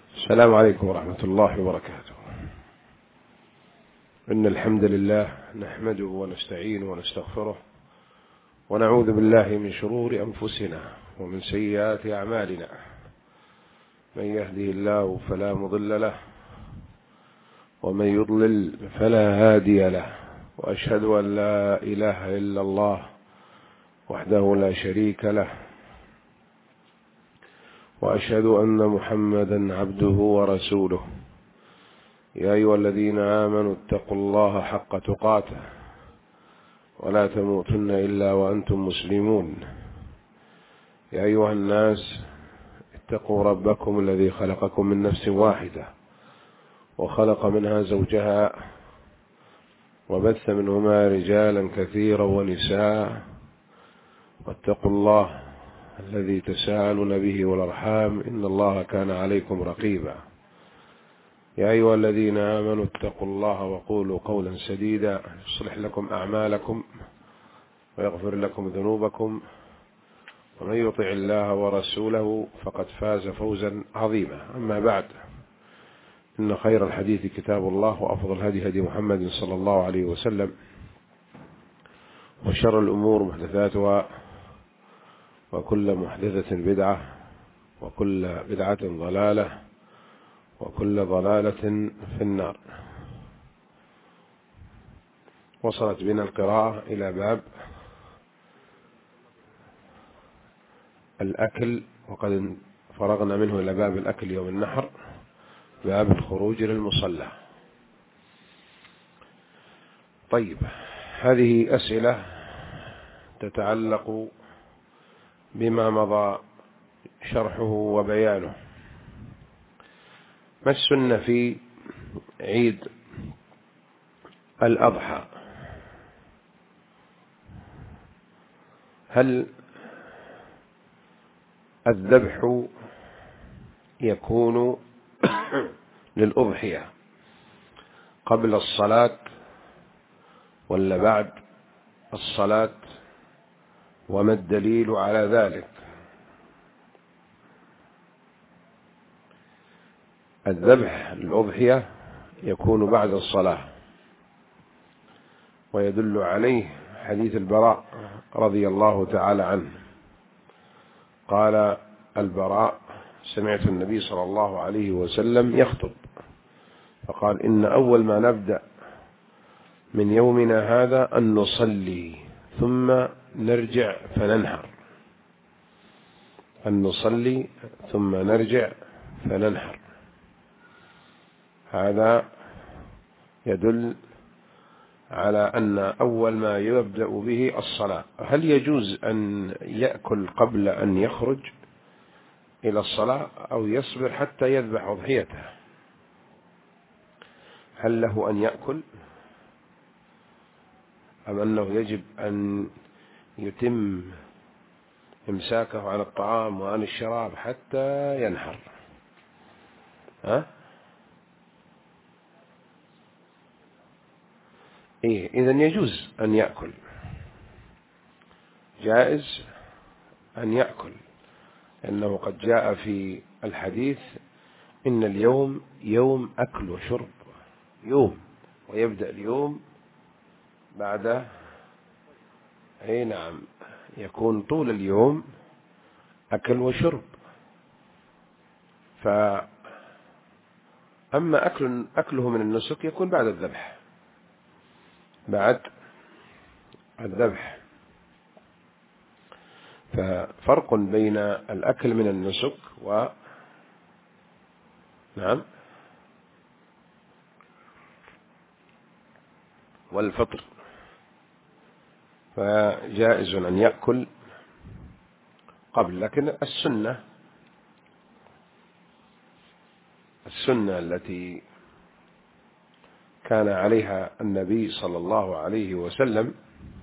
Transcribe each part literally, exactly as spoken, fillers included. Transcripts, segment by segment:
السلام عليكم ورحمة الله وبركاته. إن الحمد لله نحمده ونستعينه ونستغفره ونعوذ بالله من شرور أنفسنا ومن سيئات أعمالنا. من يهده الله فلا مضل له ومن يضلل فلا هادي له، وأشهد أن لا إله إلا الله وحده لا شريك له، وأشهد أن محمدا عبده ورسوله. يا أيها الذين آمنوا اتقوا الله حق تقاته ولا تموتن إلا وأنتم مسلمون. يا أيها الناس اتقوا ربكم الذي خلقكم من نفس واحدة وخلق منها زوجها وبث منهما رجالا كثيرا ونساء، واتقوا الله الذي تساءلون به والأرحام إن الله كان عليكم رقيبا. يا أيها الذين آمنوا اتقوا الله وقولوا قولا سديدا يصلح لكم أعمالكم ويغفر لكم ذنوبكم، ومن يطع الله ورسوله فقد فاز فوزا عظيما. أما بعد، إن خير الحديث كتاب الله، وأفضل هدي هدي محمد صلى الله عليه وسلم، وشر الأمور محدثاتها، وكل محدثة بدعة، وكل بدعة ضلالة، وكل ضلالة في النار. وصلت بنا القراءة إلى باب الأكل، وقد فرغنا منه إلى باب الأكل يوم النحر، باب الخروج للمصلى. طيب، هذه أسئلة تتعلق بما مضى شرحه وبيانه. ما السنة في عيد الأضحى؟ هل الذبح يكون للأضحية قبل الصلاة ولا بعد الصلاة؟ وما الدليل على ذلك؟ الذبح للأضحية يكون بعد الصلاة، ويدل عليه حديث البراء رضي الله تعالى عنه. قال البراء: سمعت النبي صلى الله عليه وسلم يخطب فقال: إن أول ما نبدأ من يومنا هذا أن نصلي ثم نرجع فننحر. أن نصلي ثم نرجع فننحر. هذا يدل على أن أول ما يبدأ به الصلاة. هل يجوز أن يأكل قبل أن يخرج إلى الصلاة، أو يصبر حتى يذبح أضحيته؟ هل له أن يأكل، أم أنه يجب أن يتم إمساكه عن الطعام وعن الشراب حتى ينحر؟ ها؟ إيه، إذن يجوز أن يأكل، جائز أن يأكل، لأنه قد جاء في الحديث: إن اليوم يوم أكل وشرب. يوم، ويبدأ اليوم بعد أي نعم يكون طول اليوم أكل وشرب. فأما أكل أكله من النسك يكون بعد الذبح، بعد الذبح. ففرق بين الأكل من النسك و نعم والفطر. فجائز أن يأكل قبل، لكن السنة السنة التي كان عليها النبي صلى الله عليه وسلم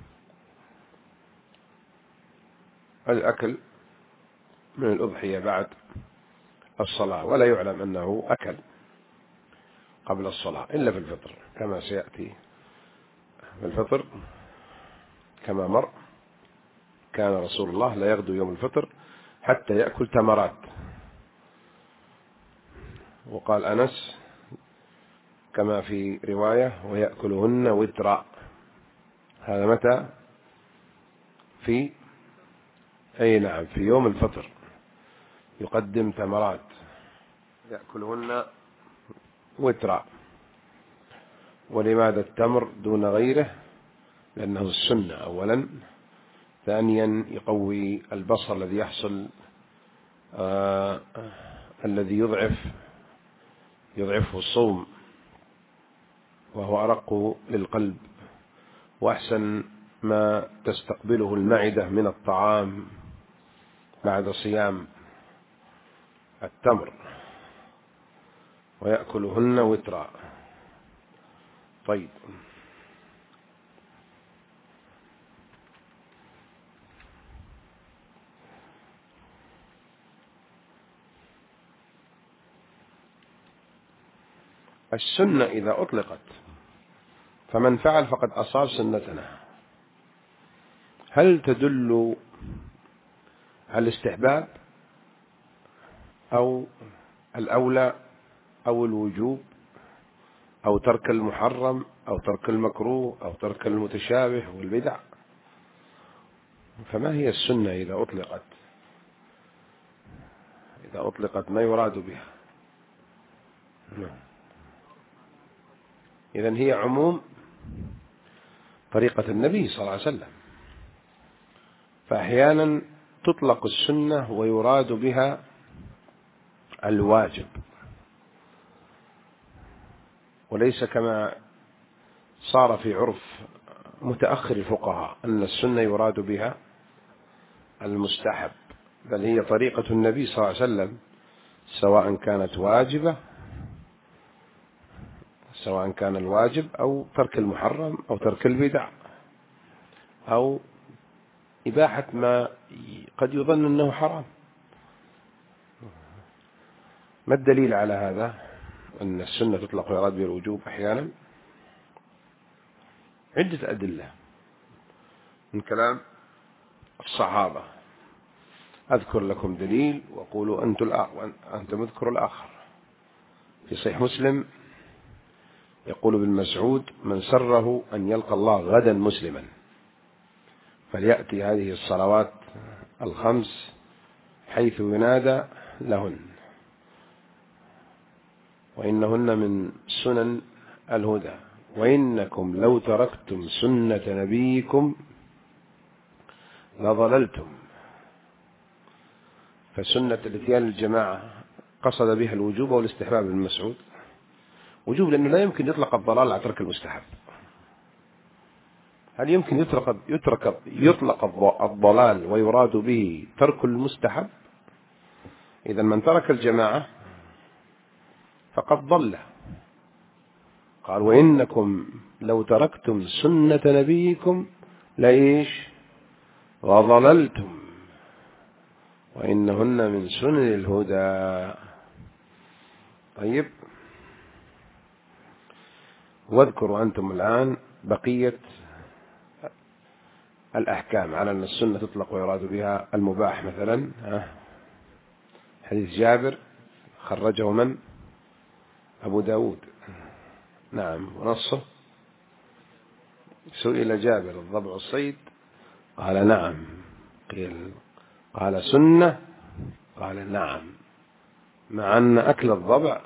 الأكل من الأضحية بعد الصلاة، ولا يعلم أنه أكل قبل الصلاة إلا في الفطر، كما سيأتي. في الفطر كما مر كان رسول الله لا يغدو يوم الفطر حتى يأكل تمرات، وقال أنس كما في رواية ويأكلهن وترا. هذا متى؟ في أي نعم في يوم الفطر يقدم تمرات يأكلهن وترا. ولماذا التمر دون غيره؟ لأنه السنة أولا، ثانيا يقوي البصر الذي يحصل آه الذي يضعف يضعفه الصوم، وهو أرق للقلب، وأحسن ما تستقبله المعدة من الطعام بعد صيام التمر. ويأكلهن وترا. طيب، السنة إذا أطلقت فمن فعل فقد أصاب سنتنا. هل تدل على الاستحباب أو الأولى أو الوجوب أو ترك المحرم أو ترك المكروه أو ترك المتشابه والبدع؟ فما هي السنة إذا أطلقت؟ إذا أطلقت ما يراد بها؟ إذن هي عموم طريقة النبي صلى الله عليه وسلم. فأحيانا تطلق السنة ويراد بها الواجب، وليس كما صار في عرف متأخر الفقهاء أن السنة يراد بها المستحب، بل هي طريقة النبي صلى الله عليه وسلم، سواء كانت واجبة سواء كان الواجب أو ترك المحرم أو ترك البدع أو إباحة ما قد يظن أنه حرام. ما الدليل على هذا أن السنة تطلق ويراد بها الوجوب أحيانا؟ عدة أدلة من كلام الصحابة. أذكر لكم دليل وقولوا أنتم اذكروا الآخر. في صحيح مسلم يقول ابن مسعود: من سره أن يلقى الله غدا مسلما فليأتي هذه الصلوات الخمس حيث ينادى لهن، وإنهن من سنن الهدى، وإنكم لو تركتم سنة نبيكم لضللتم. فسنة الاتيان الجماعة قصد بها الوجوب والاستحباب ابن مسعود. وجوب لأنه لا يمكن يطلق الضلال على ترك المستحب. هل يمكن يطلق يترك يطلق الضلال ويراد به ترك المستحب؟ إذا من ترك الجماعة فقد ضل. قال: وإنكم لو تركتم سنة نبيكم لإيش وضللتم وإنهن من سنن الهدى. طيب، واذكروا أنتم الآن بقية الأحكام على أن السنة تطلق ويراد بها المباح. مثلا حديث جابر خرجه من؟ أبو داود. نعم، ونصه: سئل جابر: الضبع الصيد؟ قال: نعم. قيل: قال: سنة؟ قال: نعم. مع أن أكل الضبع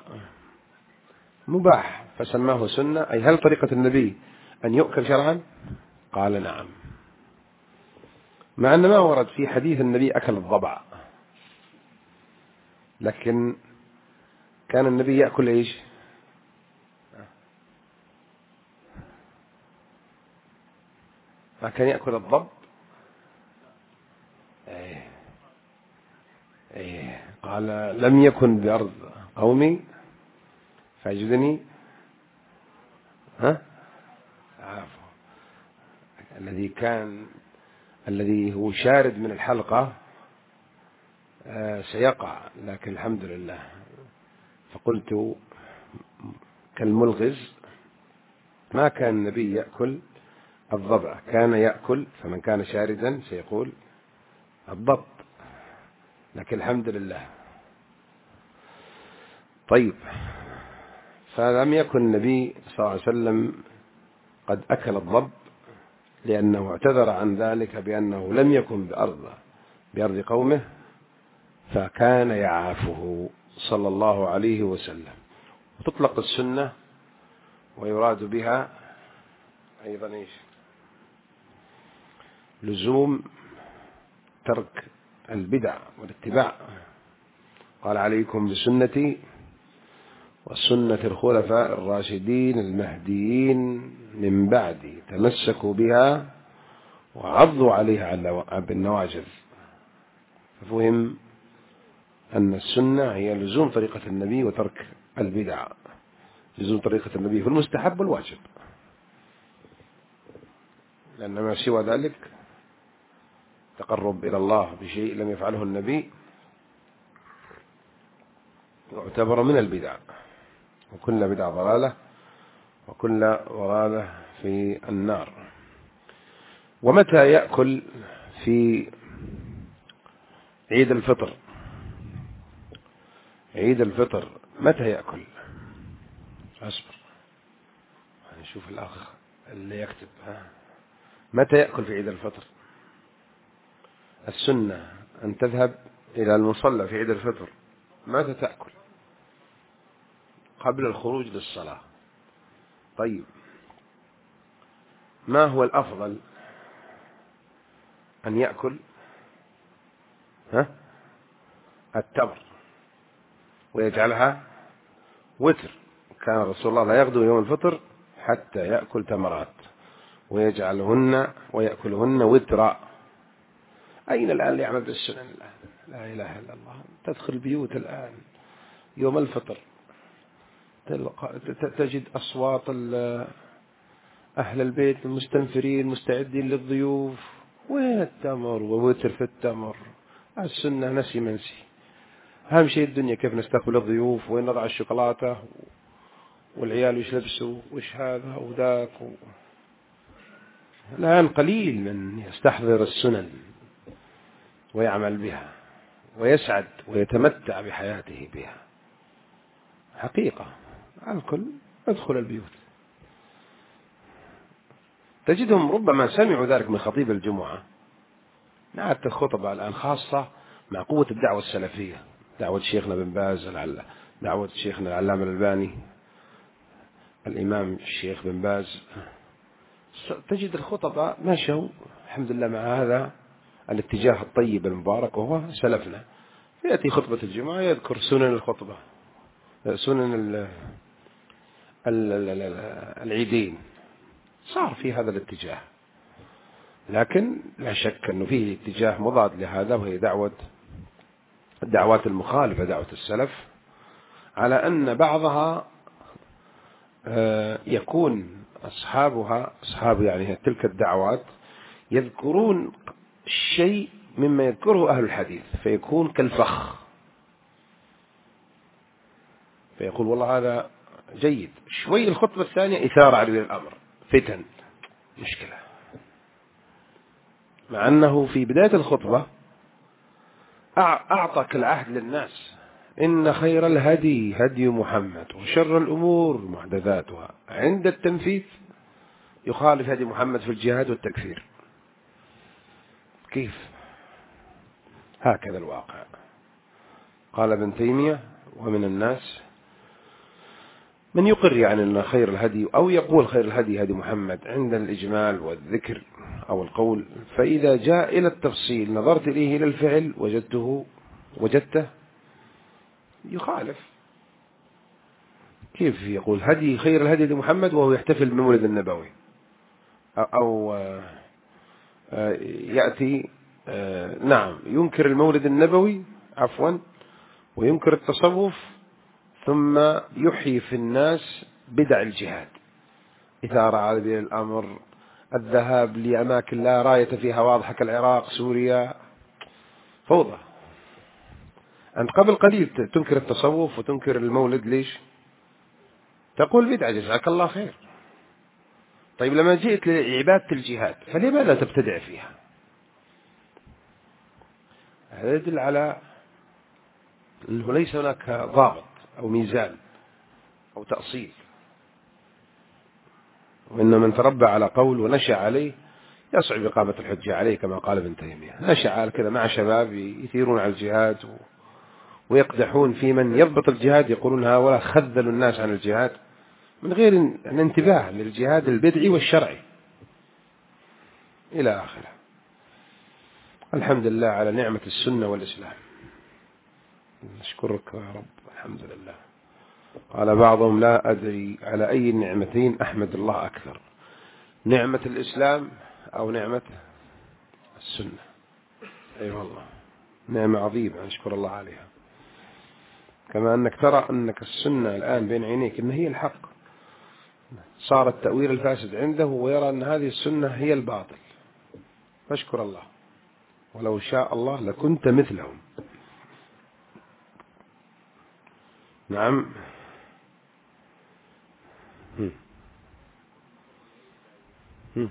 مباح فسماه سنة. أي هل طريقة النبي أن يؤكل شرعا؟ قال: نعم. مع أن ما ورد في حديث النبي أكل الضبع، لكن كان النبي يأكل إيش؟ ما كان يأكل الضب. أيه. أيه. قال: لم يكن بأرض قومي فأجدني ها عافو. الذي كان الذي هو شارد من الحلقة آه سيقع، لكن الحمد لله. فقلت كالملغز: ما كان النبي يأكل الضبع، كان يأكل، فمن كان شاردا سيقول الضب، لكن الحمد لله. طيب، فلم يكن النبي صلى الله عليه وسلم قد أكل الضب، لأنه اعتذر عن ذلك بأنه لم يكن بأرض بأرض قومه، فكان يعافه صلى الله عليه وسلم. وتطلق السنة ويراد بها أيضا إيش؟ لزوم ترك البدع والاتباع. قال عليكم بسنتي وسنة الخلفاء الراشدين المهديين من بعدي، تمسكوا بها وعضوا عليها بالنواجذ. ففهم أن السنة هي لزوم طريقة النبي وترك البدع، لزوم طريقة النبي في المستحب والواجب، لأن ما سوى ذلك تقرب إلى الله بشيء لم يفعله النبي يعتبر من البدع، وكل بدع ضلالة وكل ضلالة في النار. ومتى يأكل في عيد الفطر؟ عيد الفطر متى يأكل؟ أصبر نشوف الأخ اللي يكتب. ها، متى يأكل في عيد الفطر؟ السنة أن تذهب إلى المصلى في عيد الفطر. متى تأكل؟ قبل الخروج للصلاة. طيب، ما هو الأفضل أن يأكل؟ ها؟ التمر، ويجعلها وتر. كان رسول الله لا يغدو يوم الفطر حتى يأكل تمرات، ويجعلهن ويأكلهن وترا. أين الآن اللي يعمل بالسنن الآن؟ لا إله إلا الله. تدخل بيوت الآن يوم الفطر تجد أصوات أهل البيت المستنفرين مستعدين للضيوف. وين التمر ووتر في التمر؟ السنة نسي منسي. أهم شيء الدنيا كيف نستقبل الضيوف، وين نضع الشوكولاتة، والعيال وش لبسوا وش هذا وذاك و... الآن قليل من يستحضر السنن ويعمل بها ويسعد ويتمتع بحياته بها. حقيقة الكل ادخل البيوت تجدهم ربما سمعوا ذلك من خطيب الجمعة. نعت الخطبة الآن خاصة مع قوة الدعوة السلفية، دعوة شيخنا بن باز، دعوة شيخنا العلامة الألباني، الإمام الشيخ بن باز. تجد الخطبة ماشوا الحمد لله مع هذا الاتجاه الطيب المبارك وهو سلفنا. يأتي خطبة الجمعة يذكر سنن الخطبة، سنن العيدين. صار في هذا الاتجاه، لكن لا شك أنه فيه اتجاه مضاد لهذا، وهي دعوة الدعوات المخالفة دعوة السلف، على أن بعضها يكون أصحابها أصحاب يعني تلك الدعوات يذكرون شيء مما يذكره أهل الحديث فيكون كالفخ، فيقول والله هذا جيد. شوي الخطبة الثانية إثارة على الأمر، فتن، مشكلة، مع أنه في بداية الخطبة أعطى العهد للناس: إن خير الهدي هدي محمد وشر الأمور محدثاتها. عند التنفيذ يخالف هدي محمد في الجهاد والتكفير. كيف؟ هكذا الواقع. قال ابن تيمية: ومن الناس من يقر يعني أن خير الهدي، أو يقول خير الهدي هدي محمد عند الإجمال والذكر أو القول، فإذا جاء إلى التفصيل نظرت إليه إلى الفعل وجدته وجدته يخالف. كيف يقول هدي خير الهدي هدي محمد وهو يحتفل بمولد النبوي، أو يأتي نعم ينكر المولد النبوي عفوا وينكر التصوف، ثم يحيي في الناس بدع الجهاد، إثارة على الأمر، الذهاب لأماكن لا راية فيها واضحة كالعراق سوريا، فوضى. أنت قبل قليل تنكر التصوف وتنكر المولد، ليش؟ تقول بدعة، جزاك الله خير. طيب لما جئت لعبادة الجهاد فلماذا تبتدع فيها؟ هذا يدل على أنه ليس هناك ضابط أو ميزان أو تأصيل، وإن من تربى على قول ونشأ عليه يصعب إقامة الحجة عليه، كما قال ابن تيمية. نشأ على كذا مع شباب يثيرون على الجهاد ويقدحون في من يضبط الجهاد، يقولون هؤلاء خذلوا الناس عن الجهاد، من غير الانتباه للجهاد البدعي والشرعي إلى آخره. الحمد لله على نعمة السنة والإسلام، نشكرك يا رب، الحمد لله. قال بعضهم لا أدري على أي النعمتين أحمد الله أكثر، نعمة الإسلام أو نعمة السنة. أي أيوة والله نعمة عظيمة نشكر الله عليها. كما أنك ترى أنك السنة الآن بين عينيك أن هي الحق، صار التأويل الفاسد عنده ويرى أن هذه السنة هي الباطل، فاشكر الله، ولو شاء الله لكنت مثلهم. نعم. هم. هم.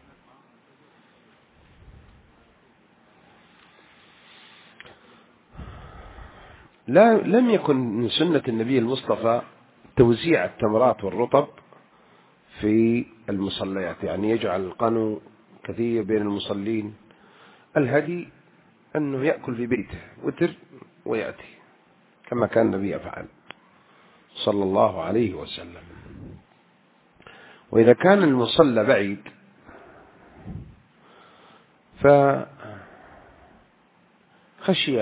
لا لم يكن من سنة النبي المصطفى توزيع التمرات والرطب في المصليات، يعني يجعل القنو كثير بين المصلين. الهدي أنه يأكل في بيته وتر ويأتي كما كان النبي يفعل صلى الله عليه وسلم. وإذا كان المصلى بعيد فخشي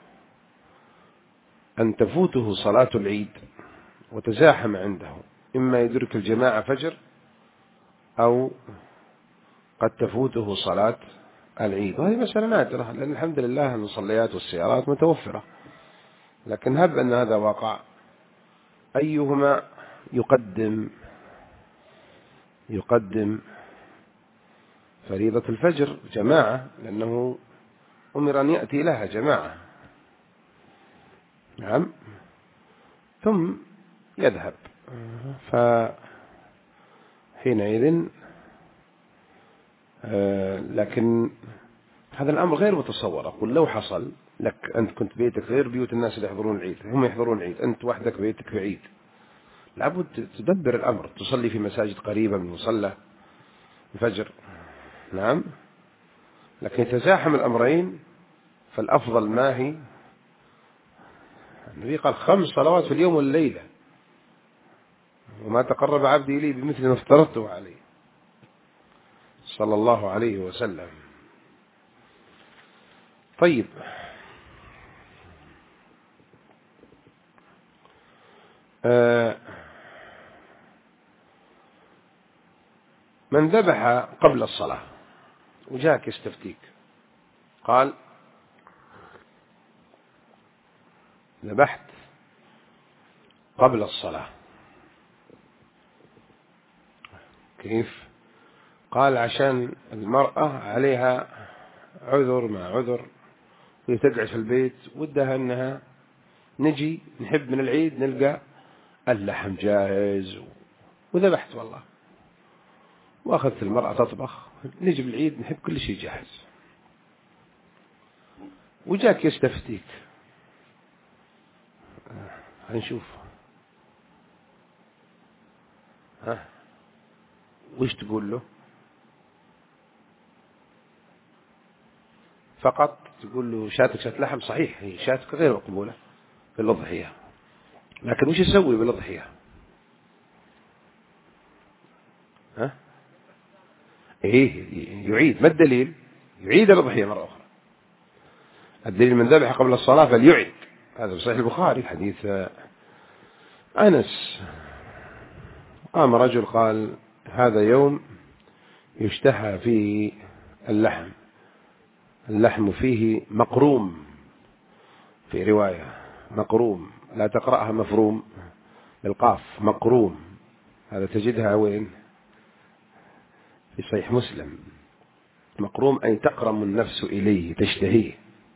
أن تفوته صلاة العيد وتزاحم عنده، إما يدرك الجماعة فجر أو قد تفوته صلاة العيد، وهذه مسألة نادرة، لأن الحمد لله المصليات والسيارات متوفرة. لكن هب أن هذا واقع، أيهما يقدم؟ يقدم فريضة الفجر جماعة، لأنه أمر أن يأتي لها جماعة. نعم. ثم يذهب، فحينئذ آه لكن هذا الأمر غير متصور. أقول لو حصل لك أنت كنت بيتك غير بيوت الناس اللي يحضرون العيد، هم يحضرون العيد، أنت وحدك بيتك في عيد، لابد تدبر الأمر، تصلي في مساجد قريبة من مصلى الفجر. نعم. لكن تزاحم الأمرين فالأفضل ما هي؟ النبي قال خمس صلوات في اليوم والليلة، وما تقرب عبدي إلي بمثل ما افترضته عليه صلى الله عليه وسلم. طيب، آه من ذبح قبل الصلاة وجاك يستفتيك، قال ذبحت قبل الصلاة، كيف؟ قال عشان المرأة عليها عذر ما عذر وتقعد في البيت، ودها أنها نجي نحب من العيد نلقى اللحم جاهز، وذبحت والله، وأخذت المرأة تطبخ، نجي بالعيد نحب كل شيء جاهز، وجاك يستفتيك، هنشوف ها وش تقول له؟ فقط تقول له شاتك شات لحم، صحيح هي شاتك غير مقبولة في الأضحية، لكن وش يسوي بالأضحية؟ ها؟ إيه يعيد. ما الدليل؟ يعيد الأضحية مرة أخرى. الدليل من ذبح قبل الصلاة فليعيد، هذا في صحيح البخاري حديث أنس. قام رجل قال هذا يوم يشتهى فيه اللحم، اللحم فيه مقروم، في رواية مقروم، لا تقرأها مفروم بالقاف، مقروم، هذا تجدها وين؟ في صحيح مسلم. مقروم أي تقرم النفس إليه، تشتهيه.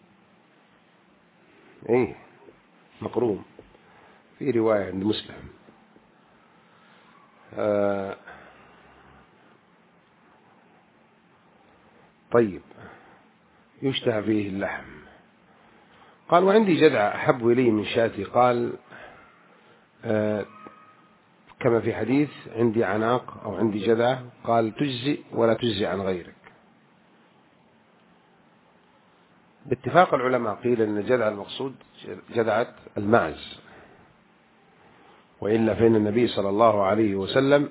إيه مقروم في رواية عند مسلم. آه طيب، يشتهى فيه اللحم. قال وعندي جذع أحب إلي من شاتي، قال كما في حديث عندي عناق أو عندي جذع، قال تجزئ ولا تجزئ عن غيرك. باتفاق العلماء قيل أن الجذع المقصود جذعة المعز، وإلا فإن النبي صلى الله عليه وسلم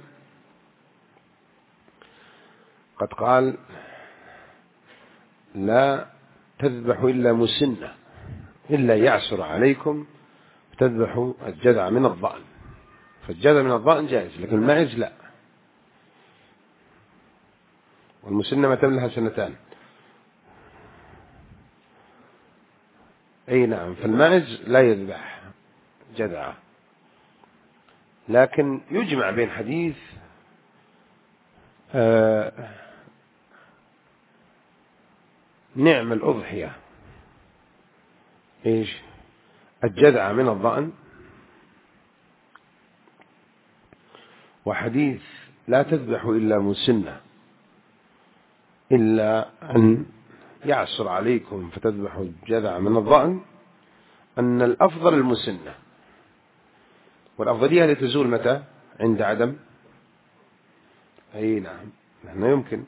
قد قال لا تذبحوا إلا مسنة، إلا يعسر عليكم تذبحوا الجذع من الضأن، فالجذع من الضأن جائز، لكن المعز لا، والمسنة ما تم لها سنتان. أي نعم، فالمعز لا يذبح جذعه. لكن يجمع بين حديث آه نعم الأضحية إيش الجذع من الضأن، وحديث لا تذبحوا إلا مسنة إلا أن يعسر عليكم فتذبحوا الجذع من الضأن، أن الأفضل المسنة، والأفضلية لتزول متى؟ عند عدم. أي نعم، نحن يمكن،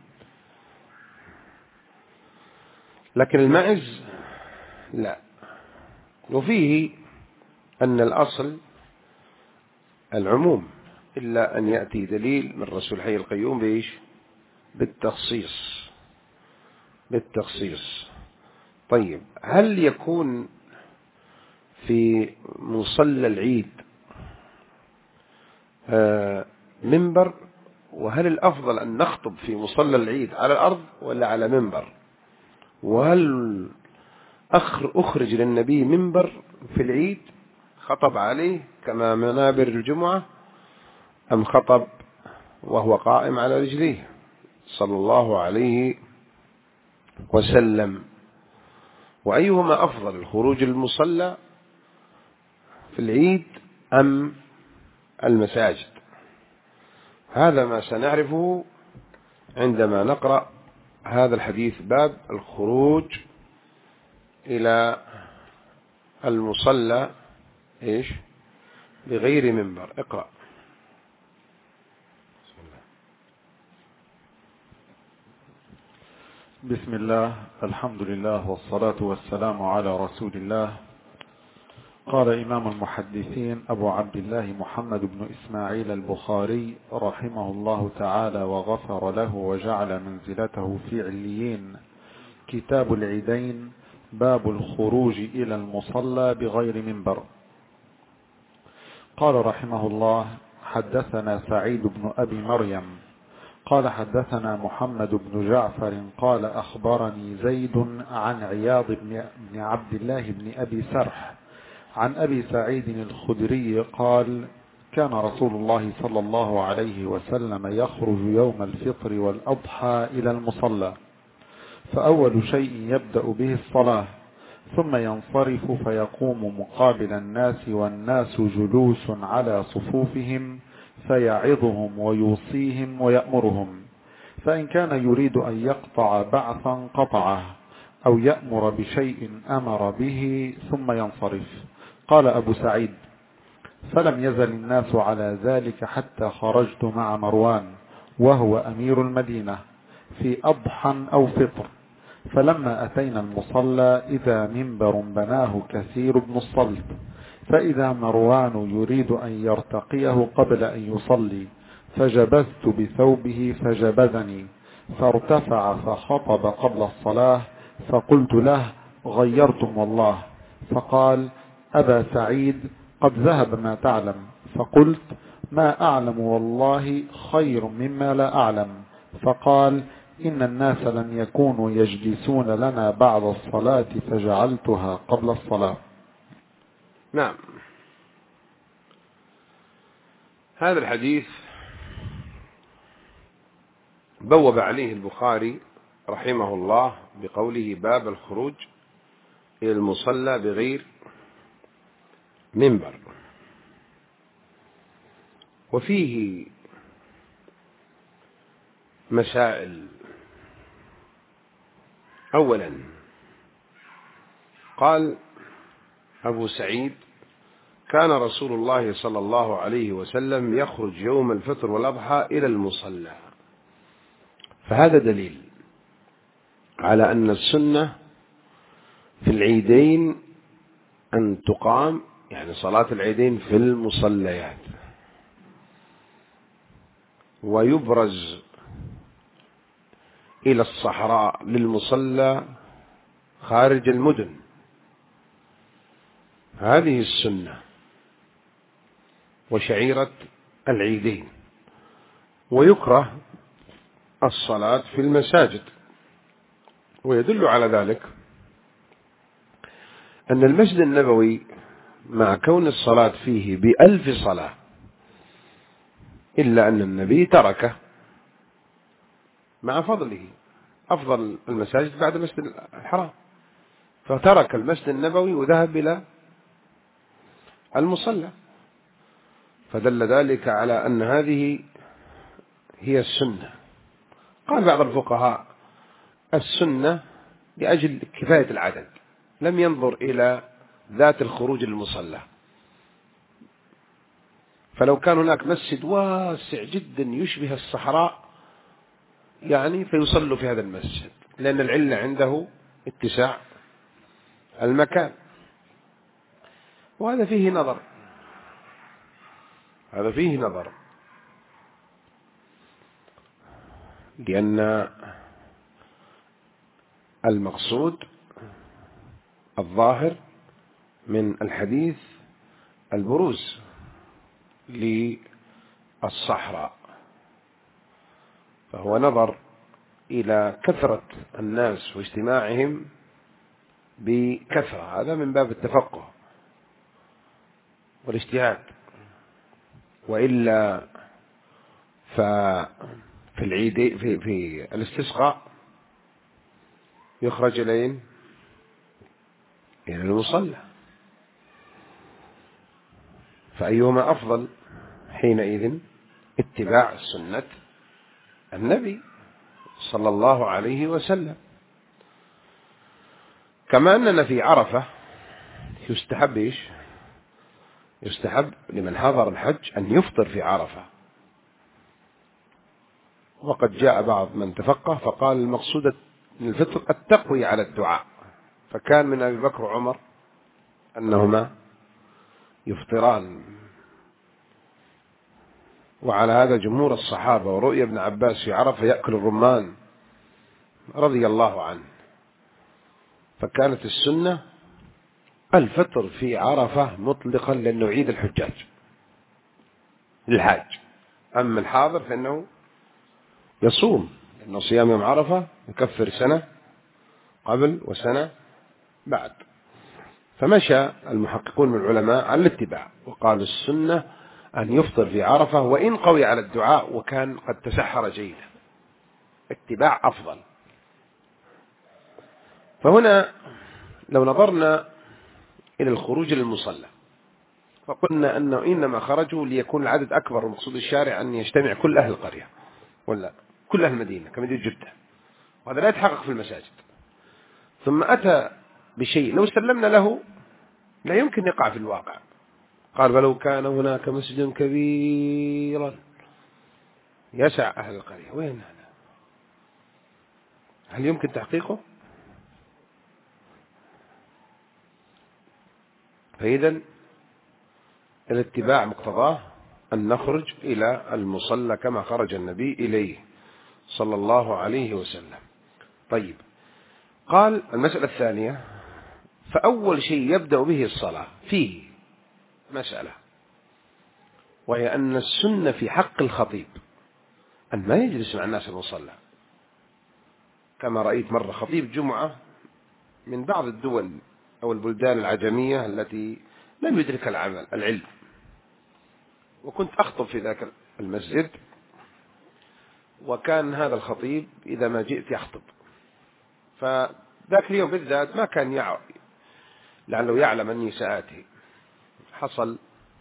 لكن المعز لا. وفيه أن الأصل العموم، إلا أن يأتي دليل من رسول الحي القيوم بإيش؟ بالتخصيص بالتخصيص. طيب، هل يكون في مصلى العيد آه منبر؟ وهل الأفضل أن نخطب في مصلى العيد على الأرض ولا على منبر؟ وهل أخرج للنبي منبر في العيد خطب عليه كما منابر الجمعة، أم خطب وهو قائم على رجليه صلى الله عليه وسلم؟ وأيهما أفضل، الخروج للمصلى في العيد أم المساجد؟ هذا ما سنعرفه عندما نقرأ هذا الحديث، باب الخروج إلى المصلى إيش بغير منبر. اقرأ. بسم الله، الحمد لله، والصلاة والسلام على رسول الله. قال إمام المحدثين أبو عبد الله محمد بن إسماعيل البخاري رحمه الله تعالى وغفر له وجعل منزلته في عليين: كتاب العيدين، باب الخروج إلى المصلى بغير منبر. قال رحمه الله: حدثنا سعيد بن أبي مريم قال حدثنا محمد بن جعفر قال أخبرني زيد عن عياض بن عبد الله بن أبي سرح عن أبي سعيد الخدري قال: كان رسول الله صلى الله عليه وسلم يخرج يوم الفطر والأضحى إلى المصلى، فأول شيء يبدأ به الصلاة، ثم ينصرف فيقوم مقابل الناس والناس جلوس على صفوفهم، فيعظهم ويوصيهم ويأمرهم، فإن كان يريد أن يقطع بعثا قطعه أو يأمر بشيء أمر به ثم ينصرف. قال أبو سعيد: فلم يزل الناس على ذلك حتى خرجت مع مروان وهو أمير المدينة في أضحى أو فطر، فلما أتينا المصلى إذا منبر بناه كثير بن الصلت، فإذا مروان يريد أن يرتقيه قبل أن يصلي، فجبزت بثوبه فجبذني، فارتفع فخطب قبل الصلاة، فقلت له: غيرتم والله. فقال: أبا سعيد، قد ذهب ما تعلم. فقلت: ما أعلم والله خير مما لا أعلم. فقال: إن الناس لم يكونوا يجلسون لنا بعد الصلاة فجعلتها قبل الصلاة. نعم، هذا الحديث بوب عليه البخاري رحمه الله بقوله: باب الخروج إلى المصلى بغير منبر. وفيه مسائل. أولا، قال أبو سعيد: كان رسول الله صلى الله عليه وسلم يخرج يوم الفطر والأضحى إلى المصلى. فهذا دليل على أن السنة في العيدين أن تقام، يعني صلاة العيدين في المصليات، ويبرز إلى الصحراء للمصلى خارج المدن. هذه السنة وشعيرة العيدين. ويكره الصلاة في المساجد، ويدل على ذلك أن المسجد النبوي مع كون الصلاة فيه بألف صلاة إلا أن النبي تركه مع فضله، أفضل المساجد بعد المسجد الحرام، فترك المسجد النبوي وذهب إلى المصلى، فدل ذلك على أن هذه هي السنة. قال بعض الفقهاء السنة لأجل كفاية العدد، لم ينظر إلى ذات الخروج للمصلى. فلو كان هناك مسجد واسع جدا يشبه الصحراء يعني فيصلوا في هذا المسجد، لأن العلة عنده اتساع المكان. وهذا فيه نظر، هذا فيه نظر، لأن المقصود الظاهر من الحديث البروز للصحراء، فهو نظر إلى كثرة الناس واجتماعهم بكثرة، هذا من باب التفقه والاجتهاد. وإلا ففي العيد في, في الاستسقاء يخرج إلين إلى المصلى، فأيهما أفضل حينئذ؟ اتباع سنة النبي صلى الله عليه وسلم. كما أننا في عرفة يستحب إيش؟ يستحب لمن حضر الحج أن يفطر في عرفة. وقد جاء بعض من تفقه فقال المقصود من الفطر التقوي على الدعاء، فكان من أبي بكر وعمر أنهما يفطران، وعلى هذا جمهور الصحابة. ورؤيا ابن عباس في عرفة يأكل الرمان رضي الله عنه. فكانت السنة الفطر في عرفة مطلقا، لأنه عيد الحجاج للحاج. أما الحاضر فإنه يصوم، لأنه صيام يوم عرفة يكفر سنة قبل وسنة بعد. فمشى المحققون من العلماء على الاتباع، وقال السنة أن يفطر في عرفة وإن قوي على الدعاء وكان قد تسحر جيدا، اتباع أفضل. فهنا لو نظرنا إلى الخروج للمصلى فقلنا أنه إنما خرجوا ليكون العدد أكبر، ومقصود الشارع أن يجتمع كل أهل القرية ولا كل أهل المدينة كمدينة جدة، وهذا لا يتحقق في المساجد. ثم أتى بشيء لو سلمنا له لا يمكن يقع في الواقع. قال ولو كان هناك مسجد كبيرا يسع أهل القرية، وين هذا؟ هل يمكن تحقيقه؟ فإذن الاتباع مقتضاه أن نخرج إلى المصلى كما خرج النبي إليه صلى الله عليه وسلم. طيب، قال المسألة الثانية: فأول شيء يبدأ به الصلاة فيه مسألة، وهي أن السنة في حق الخطيب أن ما يجلس مع الناس المصلى، كما رأيت مرة خطيب جمعة من بعض الدول أو البلدان العجمية التي لم يدرك العمل العلم، وكنت أخطب في ذاك المسجد، وكان هذا الخطيب إذا ما جئت يخطب، فذاك اليوم بالذات ما كان يعرف، لعله يعلم أني سآتي. حصل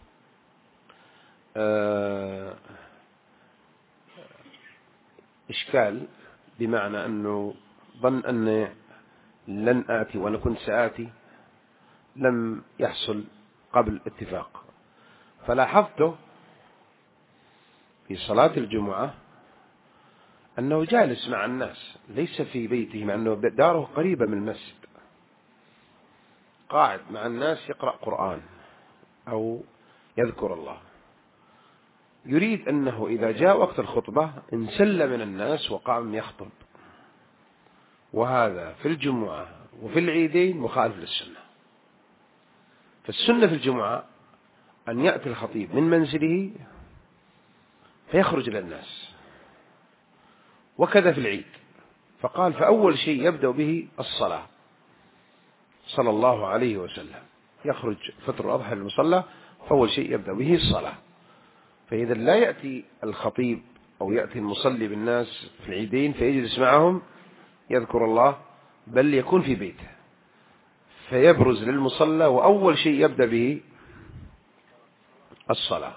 إشكال، بمعنى أنه ظن أن لن آتي وأنا كنت سآتي، لم يحصل قبل اتفاق. فلاحظته في صلاة الجمعة أنه جالس مع الناس ليس في بيته، مع أنه داره قريبة من المسجد، قاعد مع الناس يقرأ قرآن أو يذكر الله، يريد أنه إذا جاء وقت الخطبة انسل من الناس وقام يخطب. وهذا في الجمعة وفي العيدين مخالف للسنة. فالسنة في الجمعة أن يأتي الخطيب من منزله فيخرج إلى الناس، وكذا في العيد. فقال فأول شيء يبدأ به الصلاة صلى الله عليه وسلم، يخرج فطر الأضحى للمصلى، فأول شيء يبدأ به الصلاة. فإذا لا يأتي الخطيب أو يأتي المصلي بالناس في العيدين فيجلس معهم يذكر الله، بل يكون في بيته فيبرز للمصلى وأول شيء يبدأ به الصلاة.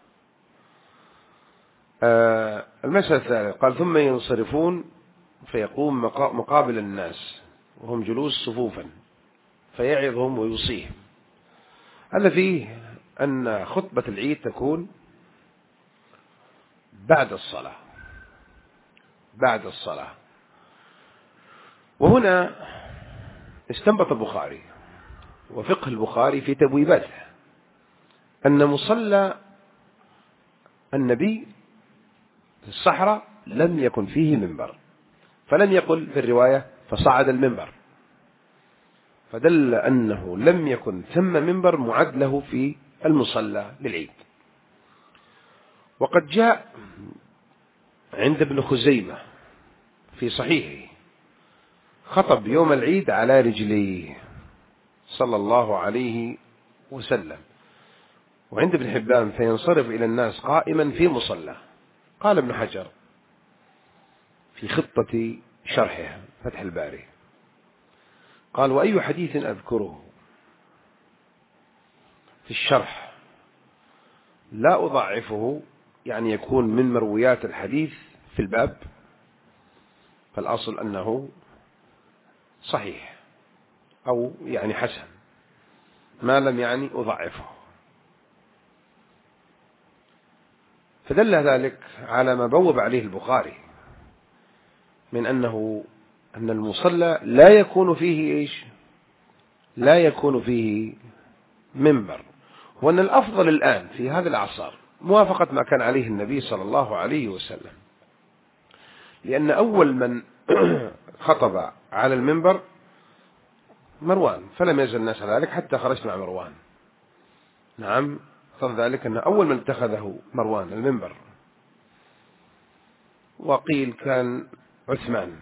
آه المسألة الثالثة قال ثم ينصرفون فيقوم مقابل الناس وهم جلوس صفوفا فيعظهم ويوصيهم. هذا فيه أن خطبة العيد تكون بعد الصلاة بعد الصلاة. وهنا استنبط البخاري وفقه البخاري في تبويباته أن مصلى النبي في الصحراء لم يكن فيه منبر، فلم يقل في الرواية فصعد المنبر، فدل أنه لم يكن ثم منبر معد له في المصلى للعيد. وقد جاء عند ابن خزيمة في صحيحه خطب يوم العيد على رجليه صلى الله عليه وسلم. وعند ابن حبان فينصرف إلى الناس قائما في مصلى. قال ابن حجر في خطة شرحها فتح الباري قال وأي حديث أذكره في الشرح لا أضعفه، يعني يكون من مرويات الحديث في الباب، فالأصل أنه صحيح أو يعني حسن، ما لم يعني أضعفه. فدل ذلك على ما بوب عليه البخاري من أنه أن المصلى لا يكون فيه إيش لا يكون فيه منبر، وأن الأفضل الآن في هذا الأعصار موافقة ما كان عليه النبي صلى الله عليه وسلم، لأن أول من خطب على المنبر مروان، فلم يزل الناس على ذلك حتى خرجت مع مروان. نعم، صار ذلك أن أول من اتخذه مروان المنبر، وقيل كان عثمان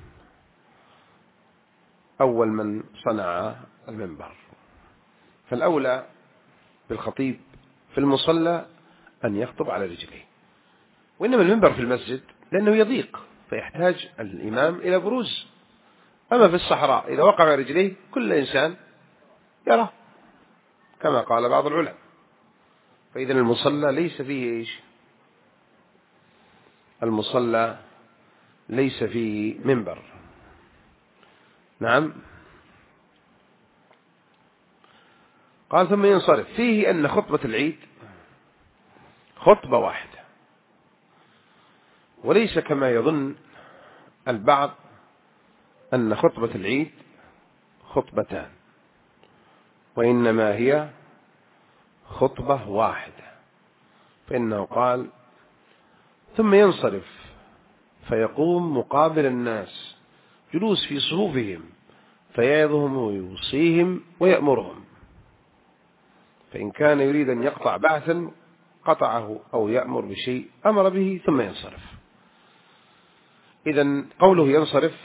أول من صنع المنبر. فالأولى بالخطيب في المصلى أن يخطب على رجليه، وإنما المنبر في المسجد لأنه يضيق فيحتاج الإمام إلى بروز. أما في الصحراء إذا وقع على رجليه كل إنسان يرى كما قال بعض العلماء. فإذا المصلى ليس فيه إيش المصلى ليس فيه منبر. نعم. قال ثم ينصرف فيه أن خطبة العيد خطبة واحدة، وليس كما يظن البعض أن خطبة العيد خطبتان، وإنما هي خطبة واحدة. فإنه قال ثم ينصرف فيقوم مقابل الناس جلوس في صفوفهم فيعظهم ويوصيهم ويأمرهم، فإن كان يريد أن يقطع بعثا قطعه أو يأمر بشيء أمر به ثم ينصرف. إذن قوله ينصرف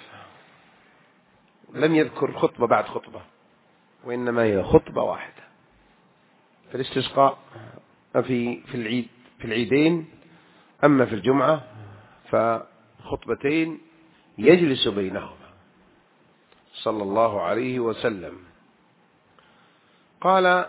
لم يذكر خطبة بعد خطبة، وإنما هي خطبة واحدة. في الاستسقاء في في العيد في العيدين، أما في الجمعة فخطبتين يجلس بينهما صلى الله عليه وسلم. قال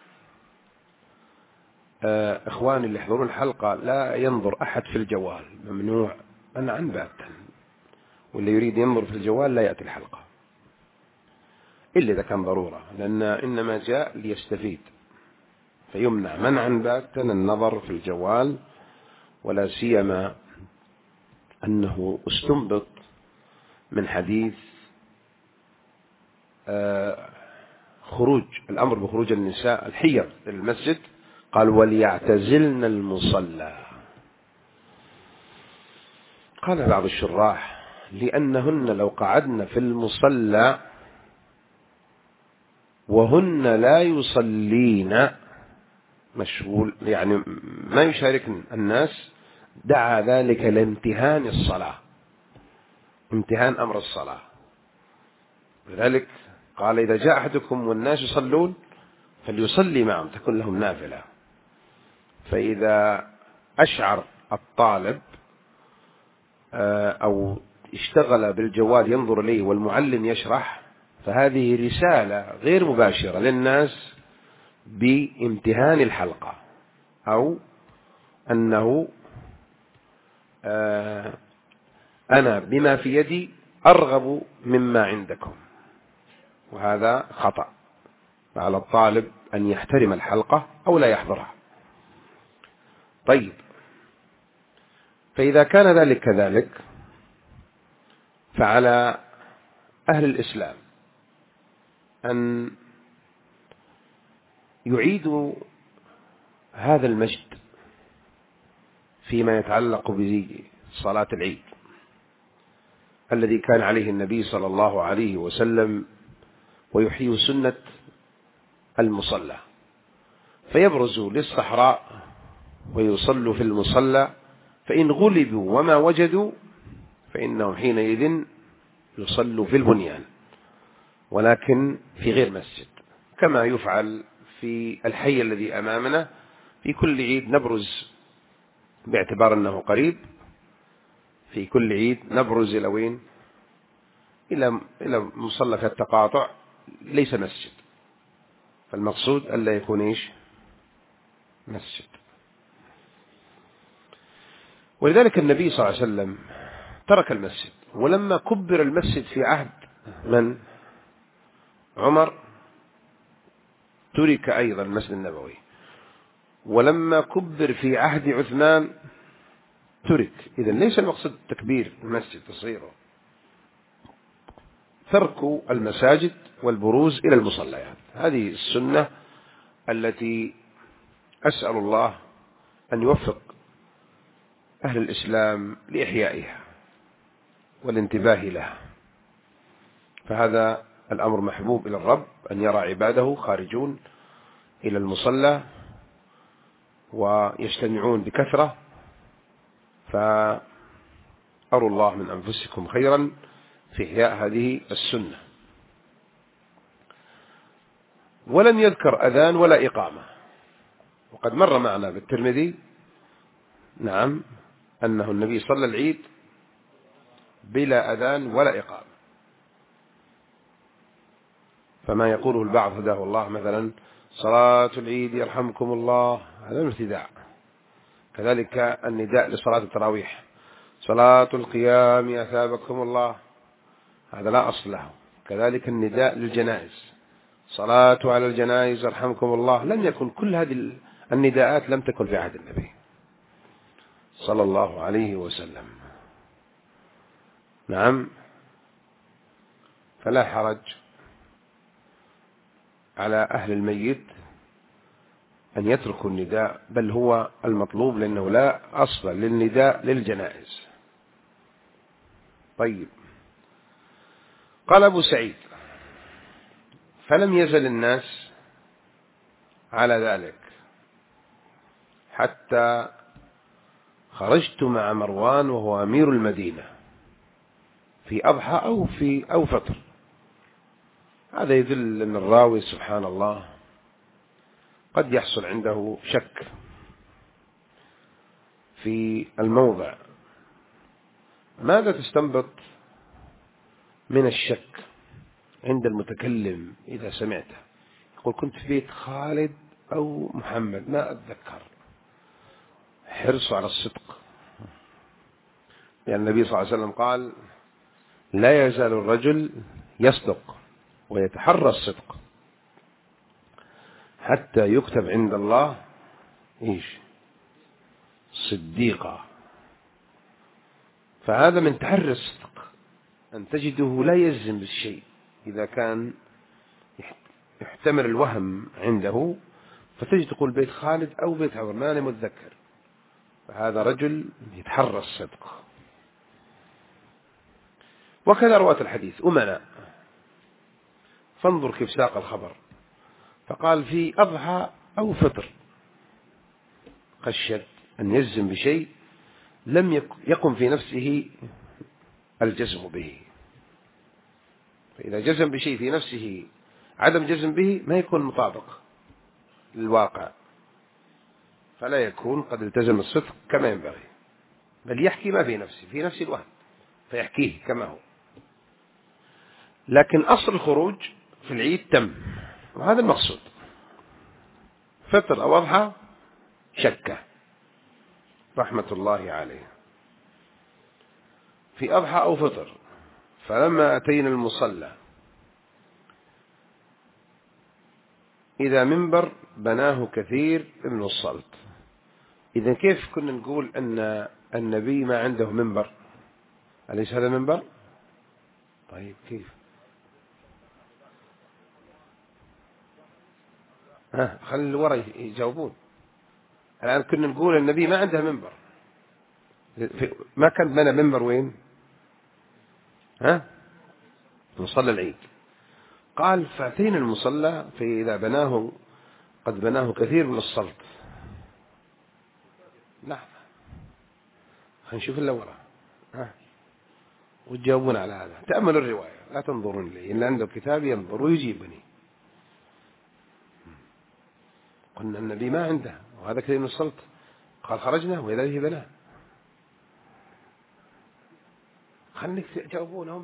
إخواني اللي يحضرون الحلقة لا ينظر أحد في الجوال، ممنوع أنا عن باتا، واللي يريد ينظر في الجوال لا يأتي الحلقة إلا إذا كان ضرورة، لأن إنما جاء ليستفيد. فيمنع منعا باتا النظر في الجوال، ولا سيما أنه استنبط من حديث خروج الأمر بخروج النساء الحيض للمسجد، قال وليعتزلن المصلى. قال بعض الشراح لأنهن لو قعدن في المصلى وهن لا يصلين مشغول، يعني ما يشاركن الناس، دعا ذلك لامتهان الصلاة، امتهان أمر الصلاة. لذلك قال إذا جاء أحدكم والناس يصلون فليصلي معهم تكون لهم نافلة. فإذا أشعر الطالب أو اشتغل بالجوال ينظر إليه والمعلم يشرح، فهذه رسالة غير مباشرة للناس بامتهان الحلقة، أو أنه أنا بما في يدي أرغب مما عندكم، وهذا خطأ. على الطالب أن يحترم الحلقة أو لا يحضرها. طيب، فإذا كان ذلك كذلك فعلى أهل الإسلام أن يعيدوا هذا المجد فيما يتعلق بصلاة العيد الذي كان عليه النبي صلى الله عليه وسلم، ويحيي سنة المصلى، فيبرزوا للصحراء ويصلوا في المصلى، فإن غلبوا وما وجدوا فإنهم حينئذ يصلوا في البنيان، ولكن في غير مسجد، كما يفعل في الحي الذي أمامنا. في كل عيد نبرز باعتبار أنه قريب، في كل عيد نبرز إلى وين؟ إلى إلى مصلى في التقاطع ليس مسجد، فالمقصود ألا يكون إيش؟ مسجد. ولذلك النبي صلى الله عليه وسلم ترك المسجد، ولما كبر المسجد في عهد من؟ عمر، ترك أيضا المسجد النبوي، ولما كبر في عهد عثمان ترك. إذن ليس المقصد تكبير المسجد تصغيره، ترك المساجد والبروز إلى المصليات. هذه السنة التي أسأل الله أن يوفق أهل الإسلام لإحيائها والانتباه لها. فهذا الأمر محبوب إلى الرب، أن يرى عباده خارجون إلى المصلى ويجتمعون بكثرة. فأروا الله من أنفسكم خيرا في إحياء هذه السنة. ولم يذكر أذان ولا إقامة، وقد مر معنا بالترمذي نعم أنه النبي صلى العيد بلا أذان ولا إقامة. فما يقوله البعض هداه الله مثلا صلاة العيد يرحمكم الله، هذا الابتداع. كذلك النداء لصلاة التراويح صلاة القيام أثابكم الله، هذا لا أصل له. كذلك النداء للجنائز صلاة على الجنائز يرحمكم الله، لم يكن كل هذه النداءات لم تكن في عهد النبي صلى الله عليه وسلم. نعم، فلا حرج على أهل الميت أن يتركوا النداء، بل هو المطلوب، لأنه لا أصل للنداء للجنائز. طيب، قال أبو سعيد فلم يزل الناس على ذلك حتى خرجت مع مروان وهو أمير المدينة في أضحى أو في أو فطر. هذا يدل أن الراوي سبحان الله قد يحصل عنده شك في الموضع. ماذا تستنبط من الشك عند المتكلم إذا سمعته؟ يقول كنت في بيت خالد أو محمد ما أتذكر. حرص على الصدق، لأن يعني النبي صلى الله عليه وسلم قال لا يزال الرجل يصدق ويتحرى الصدق. حتى يكتب عند الله إيش؟ صديقا. فهذا من تحري الصدق، أن تجده لا يجزم بالشيء إذا كان يحتمل الوهم عنده، فتجد تقول بيت خالد أو بيت عمر ماني متذكر، فهذا رجل يتحرى الصدق. وكذا رواة الحديث أمناء. فانظر كيف ساق الخبر، فقال في أضحى أو فطر، خشيت أن يجزم بشيء لم يقم في نفسه الجزم به. فإذا جزم بشيء في نفسه عدم جزم به ما يكون مطابق للواقع، فلا يكون قد التزم الصدق كما ينبغي، بل يحكي ما في نفسه، في نفس الوهم فيحكيه كما هو. لكن أصل الخروج في العيد تم، وهذا المقصود. فطر أو أضحى شكه رحمة الله عليه في أضحى أو فطر. فلما أتينا المصلى إذا منبر بناه كثير من الصلت. إذا كيف كنا نقول أن النبي ما عنده منبر؟ أليس هذا منبر؟ طيب كيف؟ ها خلي الورا يجاوبون. الآن كنا نقول النبي ما عنده منبر، ما كان بنى منبر وين؟ ها مصلى العيد. قال فأتينا المصلى فإذا بناه قد بناه كثير من الصلت. نعم هنشوف اللي وراء، ها وتجاوبون على هذا. تأملوا الرواية لا تنظرون لي، إن عنده كتاب ينظر ويجيبني. قلنا النبي ما عنده وهذا كثير من الصلت. قال خرجنا وإذا به بناه. خليك تجاوبونهم.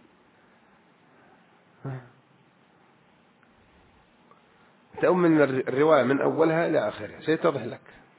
تأمل الرواية من أولها إلى آخرها سيتضح لك.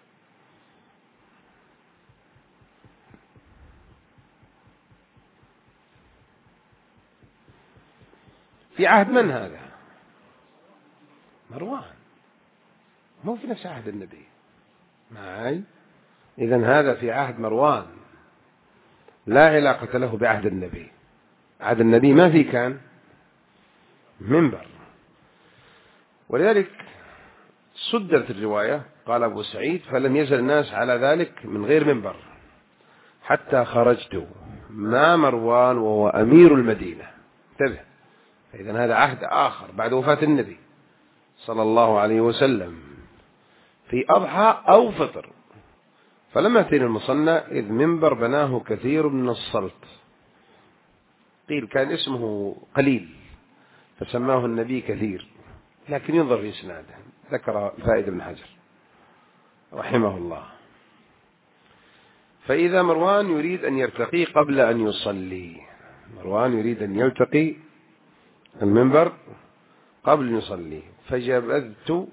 في عهد من هذا؟ مروان، مو في نفس عهد النبي معي. إذن هذا في عهد مروان لا علاقة له بعهد النبي. عهد النبي ما في كان منبر، ولذلك صدرت الرواية. قال أبو سعيد فلم يزل الناس على ذلك من غير منبر حتى خرجت مع مروان وهو أمير المدينة. انتبه، إذن هذا عهد آخر بعد وفاة النبي صلى الله عليه وسلم في أضحى أو فطر. فلما أتينا المصلى إذ منبر بناه كثير من الصلت. قيل كان اسمه قليل فسماه النبي كثير، لكن ينظر في إسناده. ذكر فائد بن حجر رحمه الله. فإذا مروان يريد أن يرتقي قبل أن يصلي، مروان يريد أن يلتقي المنبر قبل أن يصلي، فجبذت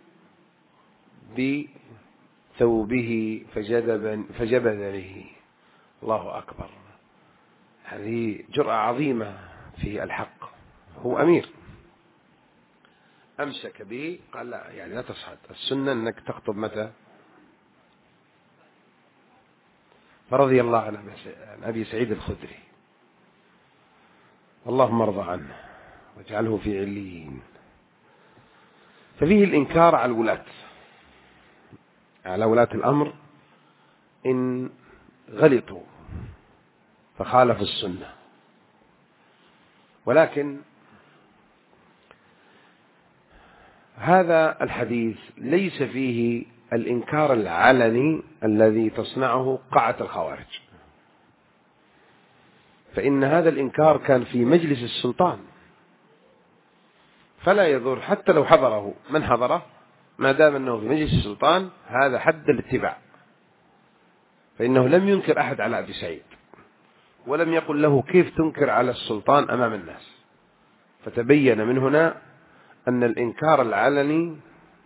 بثوبه فجبذني. الله أكبر، هذه جرأة عظيمة في الحق. هو أمير، أمسك به قال لا يعني لا تصعد، السنة أنك تخطب متى؟ فرضي الله عن أبي سعيد الخدري، اللهم ارضى عنه واجعله في عليين. ففيه الإنكار على الولاة، على ولاة الأمر إن غلطوا فخالفوا السنة. ولكن هذا الحديث ليس فيه الإنكار العلني الذي تصنعه قاعة الخوارج، فإن هذا الإنكار كان في مجلس السلطان، فلا يضر حتى لو حضره من حضره، ما دام أنه في مجلس السلطان هذا حد الاتباع. فإنه لم ينكر أحد على أبي سعيد، ولم يقل له كيف تنكر على السلطان أمام الناس. فتبين من هنا أن الإنكار العلني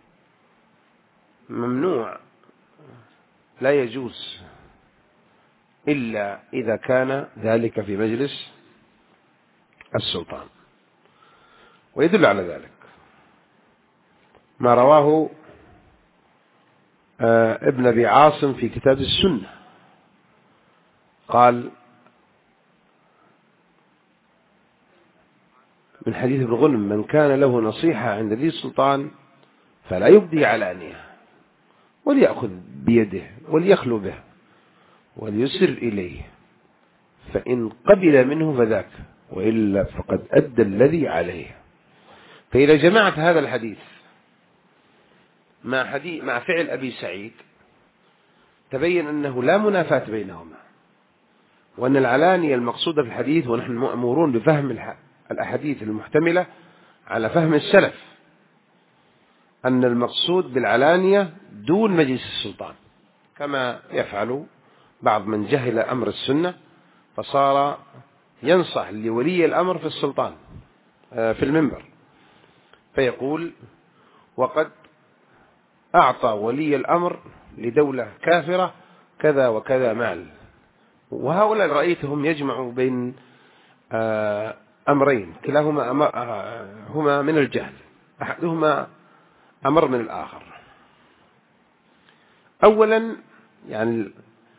ممنوع، لا يجوز إلا إذا كان ذلك في مجلس السلطان. ويدل على ذلك ما رواه ابن أبي عاصم في كتاب السنة، قال من حديث ابن غنم: من كان له نصيحة عند ذي سلطان فلا يبدي علانية، وليأخذ بيده وليخلو به وليسر إليه، فإن قبل منه فذاك، وإلا فقد أدى الذي عليه. فإذا جمعت هذا الحديث مع حديث مع فعل أبي سعيد تبين أنه لا منافاة بينهما، وأن العلانية المقصودة في الحديث، ونحن مأمورون بفهم الأحاديث المحتملة على فهم السلف، أن المقصود بالعلانية دون مجلس السلطان، كما يفعل بعض من جهل أمر السنة فصار ينصح لولي الأمر في السلطان في المنبر، فيقول: وقد أعطى ولي الأمر لدولة كافرة كذا وكذا مال. وهؤلاء رأيتهم يجمعوا بين أمرين كلاهما هما من الجهل، أحدهما أمر من الآخر. أولا يعني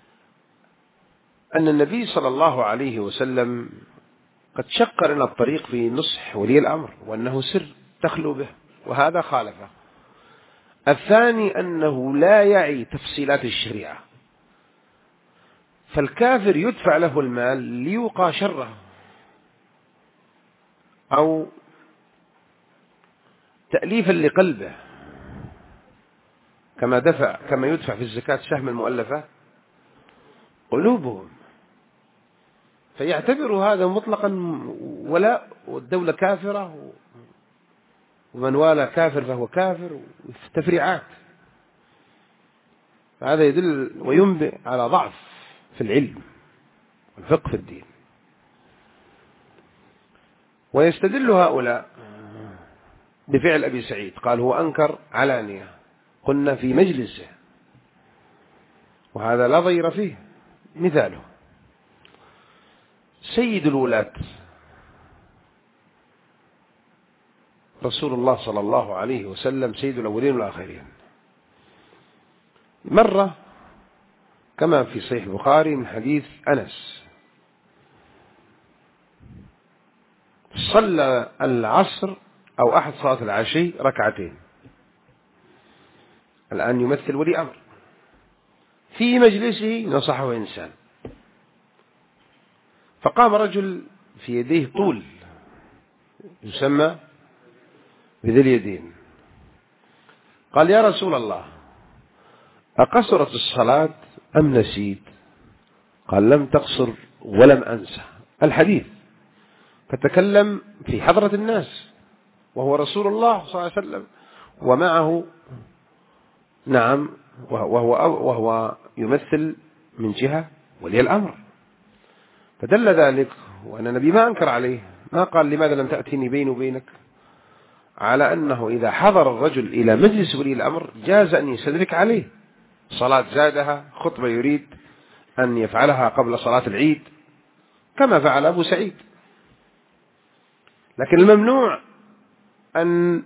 أن النبي صلى الله عليه وسلم قد شق لنا الطريق في نصح ولي الأمر، وأنه سر تخلو به، وهذا خالفه. الثاني أنه لا يعي تفصيلات الشريعة، فالكافر يدفع له المال ليوقى شره، أو تأليفا لقلبه، كما دفع كما يدفع في الزكاة سهم المؤلفة قلوبهم، فيعتبر هذا مطلقا ولاء، والدولة كافرة ومن والى كافر فهو كافر، تفريعات. فهذا يدل وينبئ على ضعف في العلم والفقه في الدين. ويستدل هؤلاء بفعل أبي سعيد، قال هو أنكر علانية، قلنا في مجلسه، وهذا لا ضير فيه. مثاله سيد الولاة رسول الله صلى الله عليه وسلم، سيد الأولين والآخرين، مرة كما في صحيح البخاري من حديث أنس: صلى العصر أو أحد صلاة العشي ركعتين، الآن يمثل ولي أمر، في مجلسه نصحه إنسان، فقام رجل في يديه طول يسمى بذي اليدين، قال: يا رسول الله، أقصرت الصلاة أم نسيت؟ قال: لم تقصر ولم أنسى الحديث. فتكلم في حضرة الناس وهو رسول الله صلى الله عليه وسلم، ومعه نعم وهو, وهو يمثل من جهة ولي الأمر، فدل ذلك، وأن النبي ما أنكر عليه، ما قال لماذا لم تأتيني بيني وبينك، على أنه إذا حضر الرجل إلى مجلس ولي الأمر جاز أن يستدرك عليه صلاة زادها، خطبة يريد أن يفعلها قبل صلاة العيد كما فعل أبو سعيد. لكن الممنوع أن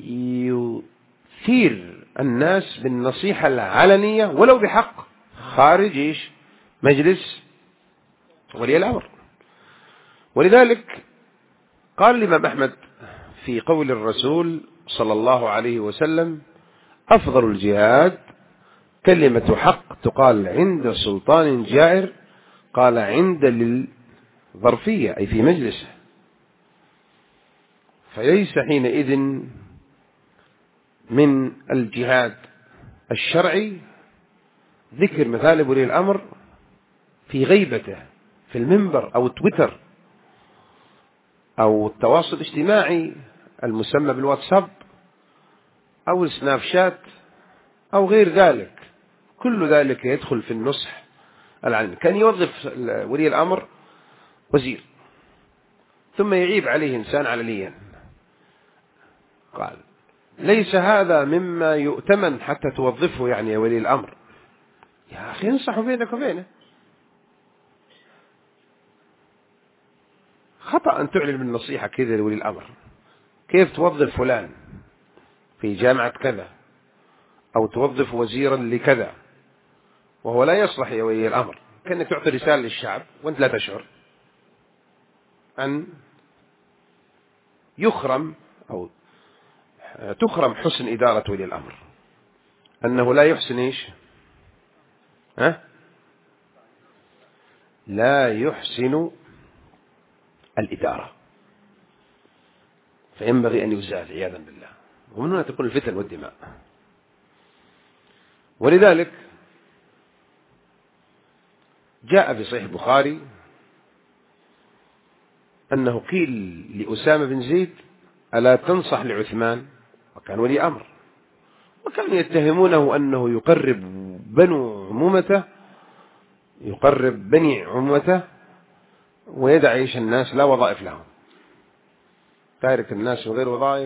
يثير الناس بالنصيحة العلنية ولو بحق خارج مجلس ولي الأمر. ولذلك قال الإمام أحمد في قول الرسول صلى الله عليه وسلم: أفضل الجهاد كلمة حق تقال عند سلطان جائر، قال عند للظرفية أي في مجلسه، فليس حينئذ من الجهاد الشرعي ذكر مثالب ولي الأمر في غيبته في المنبر أو تويتر أو التواصل الاجتماعي المسمى بالواتساب أو السناب شات أو غير ذلك. كل ذلك يدخل في النصح العلمي. كان يوظف ولي الأمر وزير ثم يعيب عليه إنسان علنيا، قال: ليس هذا مما يؤتمن حتى توظفه يعني يا ولي الأمر، يا أخي انصحوا بينك وبينه، خطأ أن تعلن بالنصيحة كذا لولي الأمر، كيف توظف فلان في جامعة كذا، أو توظف وزيرا لكذا وهو لا يصلح يا ولي الأمر، كأنك تعطي رسالة للشعب وأنت لا تشعر أن يخرم أو تخرم حسن إدارة ولي الأمر، أنه لا يحسن إيش ها؟ لا يحسن الإدارة، فينبغي أن يزال عياذا بالله، ومن هنا تكون الفتن والدماء. ولذلك جاء في صحيح البخاري أنه قيل لأسامة بن زيد ألا تنصح لعثمان، وكان ولي أمر، وكانوا يتهمونه أنه يقرب بنو عمومته يقرب بني عمومته ويدع عيش الناس لا وظائف لهم، تارك الناس من غير وظائف،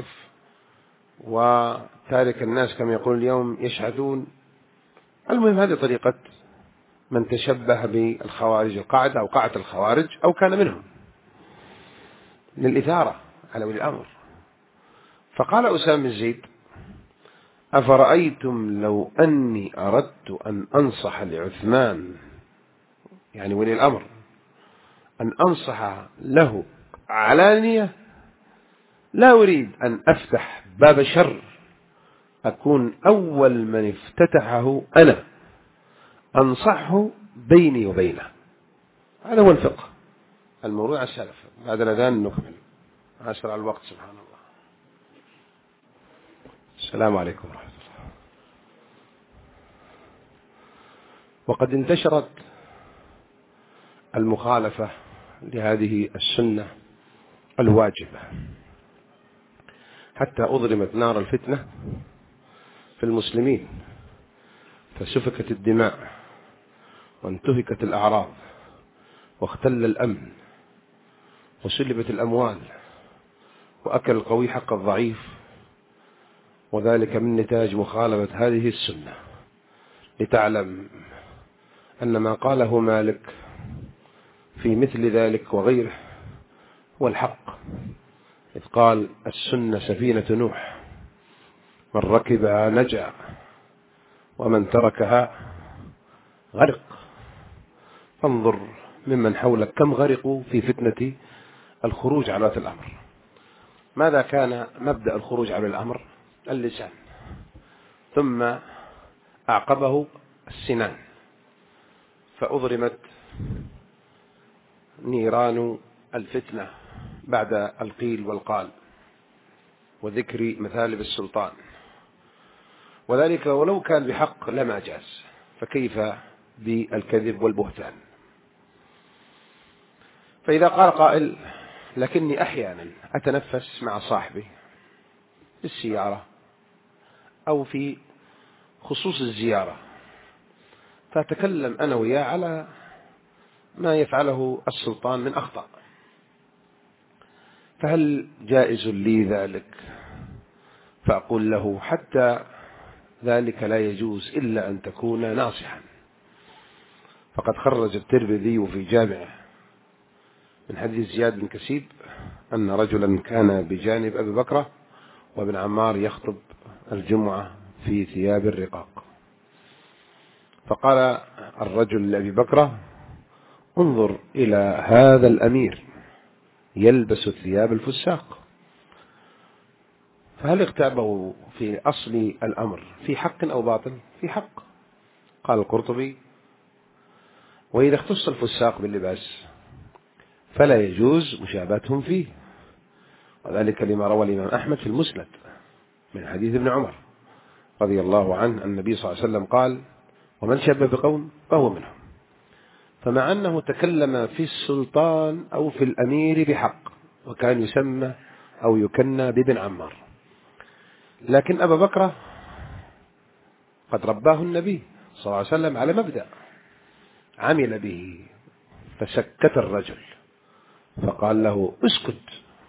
وتارك الناس كما يقول اليوم يشهدون. المهم هذه طريقة من تشبه بالخوارج، القاعدة أو قاعدة الخوارج أو كان منهم، للإثارة على ولي الأمر. فقال أسامة بن زيد أفرأيتم لو أني أردت أن أنصح لعثمان، يعني ولي الأمر، أن أنصح له علانية، لا أريد أن أفتح باب شر، أكون أول من افتتحه أنا، أنصحه بيني وبينه. هذا هو الفقه الموروث على السلف. بعد الأذان نكمل، أسرع الوقت سبحان الله. السلام عليكم ورحمة الله. وقد انتشرت المخالفة لهذه السنة الواجبة حتى أضرمت نار الفتنة في المسلمين، فسفكت الدماء وانتهكت الأعراض واختل الأمن وسلبت الأموال وأكل القوي حق الضعيف، وذلك من نتاج مخالفة هذه السنة. لتعلم أن ما قاله مالك في مثل ذلك وغيره هو الحق، إذ قال السنة سفينة نوح، من ركبها نجا ومن تركها غرق. فانظر ممن حولك كم غرقوا في فتنة الخروج على ولاة الأمر. ماذا كان مبدأ الخروج على الأمر؟ اللسان، ثم أعقبه السنان، فأضرمت نيران الفتنة بعد القيل والقال وذكر مثالب السلطان، وذلك ولو كان بحق لما جاز، فكيف بالكذب والبهتان؟ فإذا قال قائل لكني أحيانا أتنفس مع صاحبي في السيارة أو في خصوص الزيارة، فأتكلم أنا وياه على ما يفعله السلطان من أخطاء، فهل جائز لي ذلك؟ فأقول له حتى ذلك لا يجوز إلا أن تكون ناصحا. فقد خرج الترمذي في جامعه من حديث زياد بن كسيب أن رجلا كان بجانب أبي بكر وابن عمار يخطب الجمعة في ثياب الرقاق، فقال الرجل لأبي بكر انظر إلى هذا الأمير يلبس ثياب الفساق، فهل اغتابه في أصل الأمر في حق أو باطل؟ في حق. قال القرطبي وإذا اختص الفساق باللباس فلا يجوز مشابهتهم فيه، وذلك لما روى الإمام أحمد في المسند من حديث ابن عمر رضي الله عنه أن النبي صلى الله عليه وسلم قال ومن شبه بقوم فهو منهم. فمع أنه تكلم في السلطان أو في الأمير بحق، وكان يسمى أو يكنى بابن عمار، لكن أبا بكر قد رباه النبي صلى الله عليه وسلم على مبدأ عمل به، فسكت الرجل فقال له اسكت،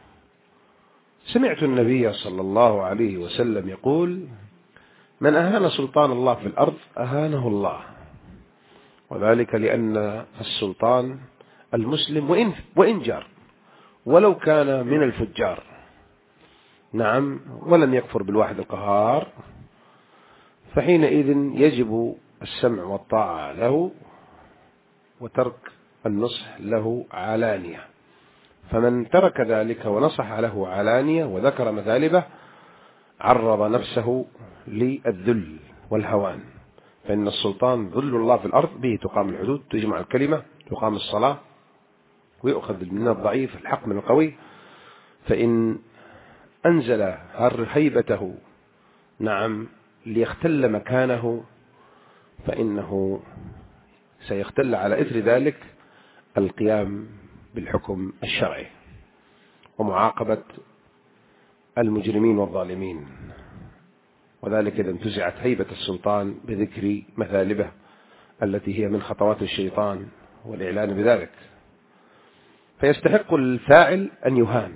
سمعت النبي صلى الله عليه وسلم يقول من أهان سلطان الله في الأرض أهانه الله، وذلك لأن السلطان المسلم وإن, وإن جار ولو كان من الفجار، نعم ولم يكفر بالواحد القهار، فحينئذ يجب السمع والطاعة له وترك النصح له علانية. فمن ترك ذلك ونصح له علانية وذكر مثالبه عرض نفسه للذل والهوان، فإن السلطان ذل الله في الأرض، به تقام الحدود، تجمع الكلمة، تقام الصلاة، ويؤخذ من الضعيف الحق من القوي. فإن أنزل هيبته نعم ليختل مكانه، فإنه سيختل على إثر ذلك القيام بالحكم الشرعي ومعاقبة المجرمين والظالمين، وذلك إذا انتزعت هيبة السلطان بذكر مثالبه التي هي من خطوات الشيطان والإعلان بذلك. فيستحق الفاعل أن يهان،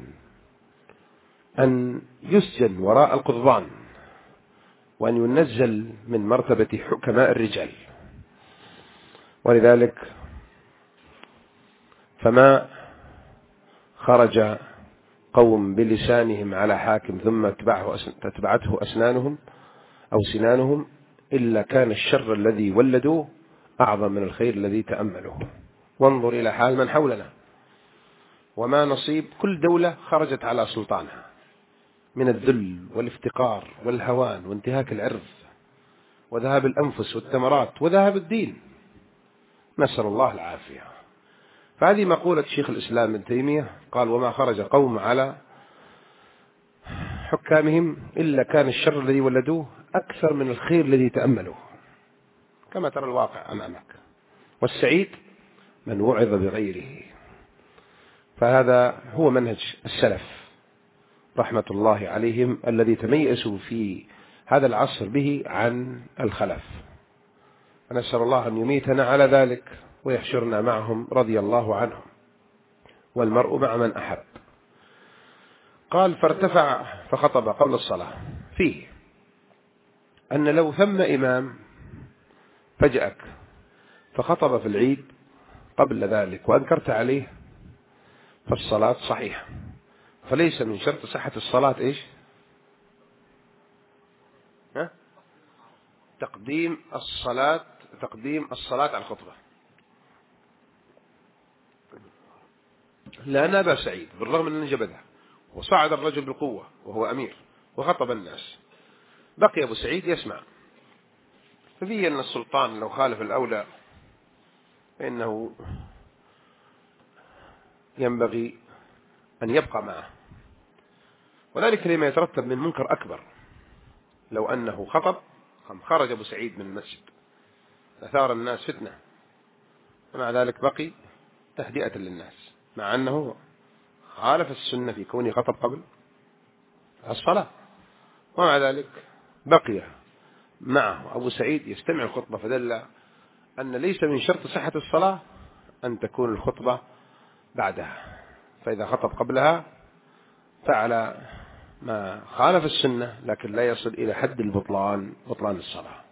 أن يسجن وراء القضبان، وأن ينزل من مرتبة حكماء الرجال. ولذلك فما خرج قوم بلسانهم على حاكم ثم تتبعته أسنانهم أو سنانهم إلا كان الشر الذي ولدوه أعظم من الخير الذي تأملوه. وانظر إلى حال من حولنا وما نصيب كل دولة خرجت على سلطانها من الذل والافتقار والهوان وانتهاك العرض وذهاب الأنفس والثمرات وذهاب الدين، نسأل الله العافية. فهذه مقولة شيخ الإسلام ابن تيمية، قال: وما خرج قوم على حكامهم إلا كان الشر الذي ولدوه أكثر من الخير الذي تأملوه، كما ترى الواقع أمامك. والسعيد من وعظ بغيره. فهذا هو منهج السلف رحمة الله عليهم الذي تميزوا في هذا العصر به عن الخلف. فنسأل الله أن يميتنا على ذلك ويحشرنا معهم رضي الله عنهم، والمرء مع من أحب. قال: فارتفع فخطب قبل الصلاة، فيه أن لو ثم إمام فجأك فخطب في العيد قبل ذلك وأنكرت عليه فالصلاة صحيحة. فليس من شرط صحة الصلاة إيش؟ ها؟ تقديم الصلاة تقديم الصلاة على الخطبة. لأن أبا سعيد بالرغم من جبده وصعد الرجل بالقوة وهو أمير وخطب الناس، بقي أبو سعيد يسمع. ففيه أن السلطان لو خالف الأولى فإنه ينبغي أن يبقى معه، وذلك لما يترتب من منكر أكبر. لو أنه خطب خرج أبو سعيد من المسجد أثار الناس فتنة، ومع ذلك بقي تهدئة للناس، مع أنه خالف السنة في كونه خطب قبل الصلاة، ومع ذلك بقي معه أبو سعيد يستمع الخطبة. فدل أن ليس من شرط صحة الصلاة أن تكون الخطبة بعدها، فإذا خطب قبلها فعل ما خالف السنة لكن لا يصل إلى حد البطلان بطلان الصلاة.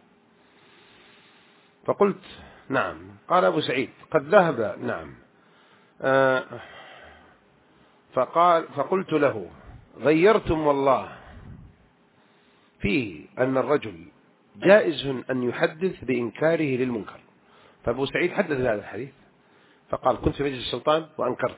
فقلت: نعم. قال أبو سعيد: قد ذهب. نعم. آه فقال فقلت له: غيرتم والله فيه أن الرجل جائز أن يحدث بإنكاره للمنكر. فأبو سعيد حدث هذا الحديث فقال: كنت في مجلس السلطان وأنكرت.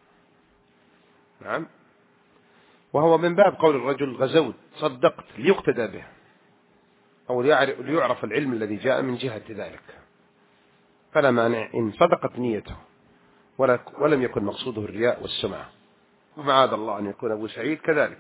نعم. وهو من باب قول الرجل: غزوت صدقت ليقتدى به، أو ليعرف العلم الذي جاء من جهة ذلك، فلا مانع إن صدقت نيته ولم يكن مقصوده الرياء والسمعة. ومعاذ الله أن يكون أبو سعيد كذلك،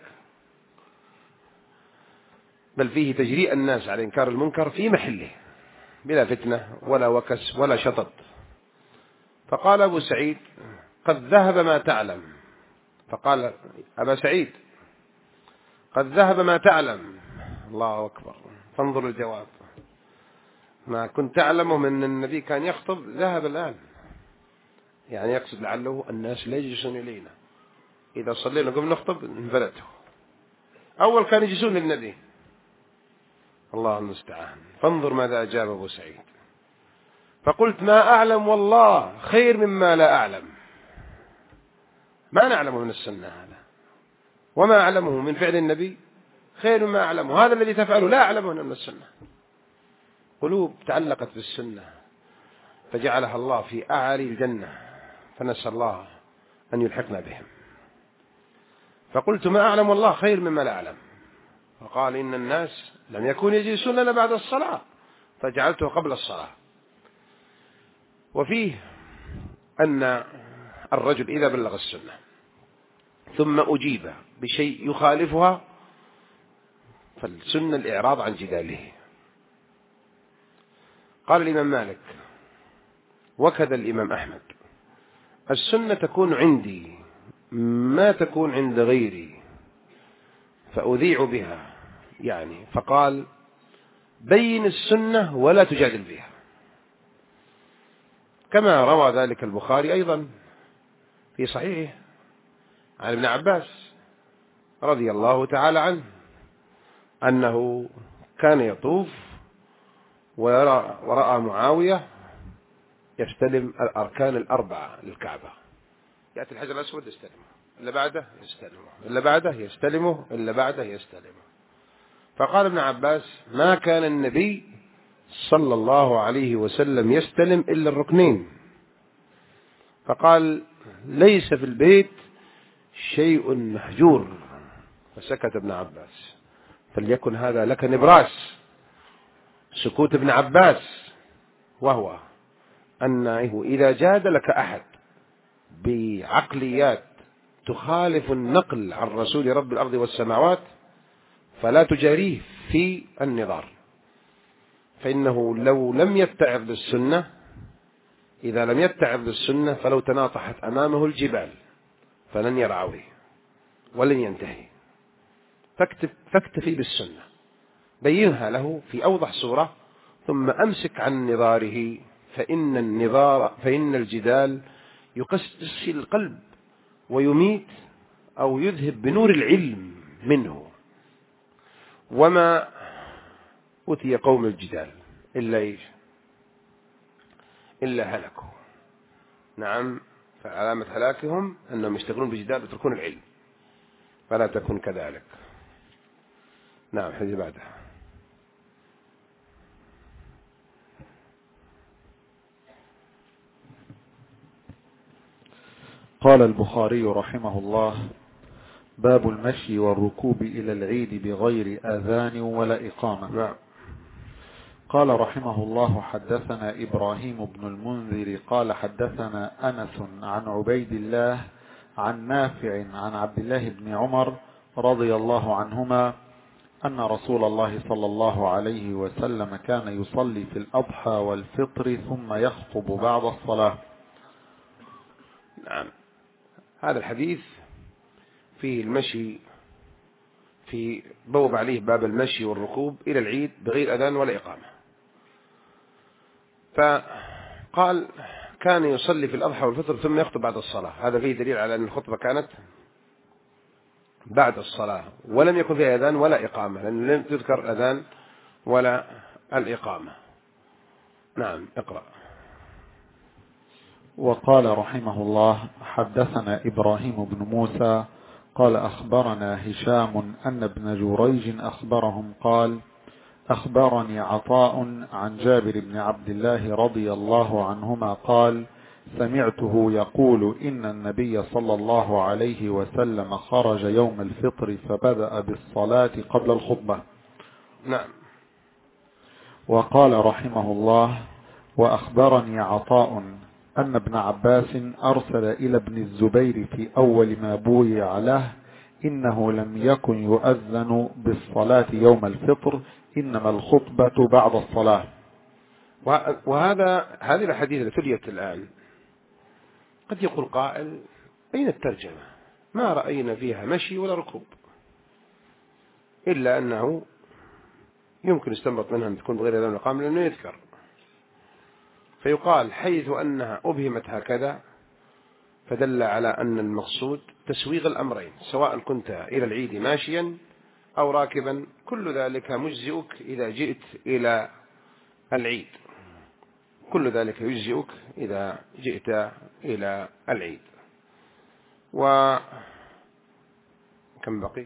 بل فيه تجريء الناس على إنكار المنكر في محله بلا فتنة ولا وكس ولا شطط. فقال أبو سعيد: قد ذهب ما تعلم. فقال أبا سعيد: قد ذهب ما تعلم. الله أكبر. فانظر الجواب، ما كنت تعلمه من النبي كان يخطب ذهب الآن، يعني يقصد لعله الناس لا يجلسون إلينا، إذا صلينا قبل نخطب انفلته. أول كان يجلسون للنبي، الله المستعان. فانظر ماذا أجاب أبو سعيد: فقلت: ما أعلم والله خير مما لا أعلم. ما نعلم من السنة هذا، وما أعلمه من فعل النبي خير مما أعلمه، هذا الذي تفعله لا أعلمه من السنة. قلوب تعلقت بالسنة فجعلها الله في أعالي الجنة، فنسأل الله أن يلحقنا بهم. فقلت ما أعلم الله خير مما لا أعلم، فقال إن الناس لم يكونوا يجلسون لنا بعد الصلاة فجعلته قبل الصلاة. وفيه أن الرجل إذا بلغ السنة ثم أجيب بشيء يخالفها فالسنة الإعراض عن جداله. قال الإمام مالك وكذا الإمام أحمد: السنة تكون عندي ما تكون عند غيري فأذيع بها، يعني فقال بين السنة ولا تجادل بها، كما روى ذلك البخاري أيضا في صحيحه عن ابن عباس رضي الله تعالى عنه أنه كان يطوف ويرى ورأى معاوية يستلم الأركان الأربعة للكعبة، يأتي الحجر الأسود يستلمه، إلا بعده يستلمه، إلا بعده يستلمه، إلا بعده يستلمه. فقال ابن عباس ما كان النبي صلى الله عليه وسلم يستلم إلا الركنين، فقال ليس في البيت شيء محجور، فسكت ابن عباس. فليكن هذا لك نبراس سكوت ابن عباس، وهو أنه إذا جادلك أحد بعقليات تخالف النقل عن رسول رب الأرض والسماوات فلا تجاريه في النظار، فإنه لو لم يتعظ بالسنة إذا لم يتعظ بالسنة فلو تناطحت أمامه الجبال فلن يرعوه ولن ينتهي. فاكتفي بالسنة، بينها له في أوضح صورة، ثم أمسك عن نظاره، فإن النظار فإن الجدال يقسي القلب ويميت أو يذهب بنور العلم منه. وما أتي قوم الجدال إلا إيش؟ إلا هلكوا. نعم، فعلامة هلاكهم أنهم يشتغلون بجدال ويتركون العلم، فلا تكن كذلك. نعم، حديث بعده. قال البخاري رحمه الله: باب المشي والركوب إلى العيد بغير آذان ولا إقامة. نعم. قال رحمه الله: حدثنا إبراهيم بن المنذر قال حدثنا أنس عن عبيد الله عن نافع عن عبد الله بن عمر رضي الله عنهما أن رسول الله صلى الله عليه وسلم كان يصلي في الأضحى والفطر ثم يخطب بعد الصلاة. نعم، هذا الحديث فيه المشي، في بوب عليه باب المشي والركوب إلى العيد بغير أذان ولا إقامة. فقال كان يصلي في الأضحى والفطر ثم يخطب بعد الصلاة، هذا فيه دليل على أن الخطبة كانت بعد الصلاة ولم يكن فيها أذان ولا إقامة، لأن لم تذكر الأذان ولا الإقامة. نعم، اقرأ. وقال رحمه الله: حدثنا إبراهيم بن موسى قال أخبرنا هشام أن ابن جريج أخبرهم قال: أخبرني عطاء عن جابر بن عبد الله رضي الله عنهما قال: سمعته يقول إن النبي صلى الله عليه وسلم خرج يوم الفطر فبدأ بالصلاة قبل الخطبة. نعم. وقال رحمه الله: وأخبرني عطاء أن ابن عباس أرسل إلى ابن الزبير في أول ما بويع له إنه لم يكن يؤذن بالصلاة يوم الفطر، إنما الخطبة بعد الصلاة. وهذا هذه الحديث التي تليت الآن قد يقول قائل: أين الترجمة؟ ما رأينا فيها مشي ولا ركوب، إلا أنه يمكن استنبط منها أن تكون بغير أذان وإقامة لأنه يذكر، فيقال حيث أنها أبهمت هكذا فدل على أن المقصود تسويغ الأمرين، سواء كنت إلى العيد ماشيا أو راكبا، كل ذلك مجزئك إذا جئت إلى العيد، كل ذلك يجزئك إذا جئت إلى العيد. وكما كم بقي؟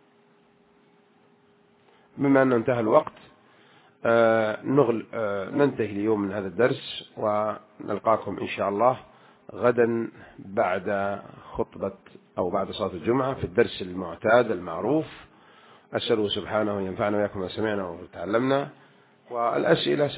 بما أن انتهى الوقت آه نغل آه ننتهي اليوم من هذا الدرس، ونلقاكم إن شاء الله غدا بعد خطبة أو بعد صلاة الجمعة في الدرس المعتاد المعروف. أسأله سبحانه أن ينفعنا وإياكم ما سمعنا وتعلمنا. والأسئلة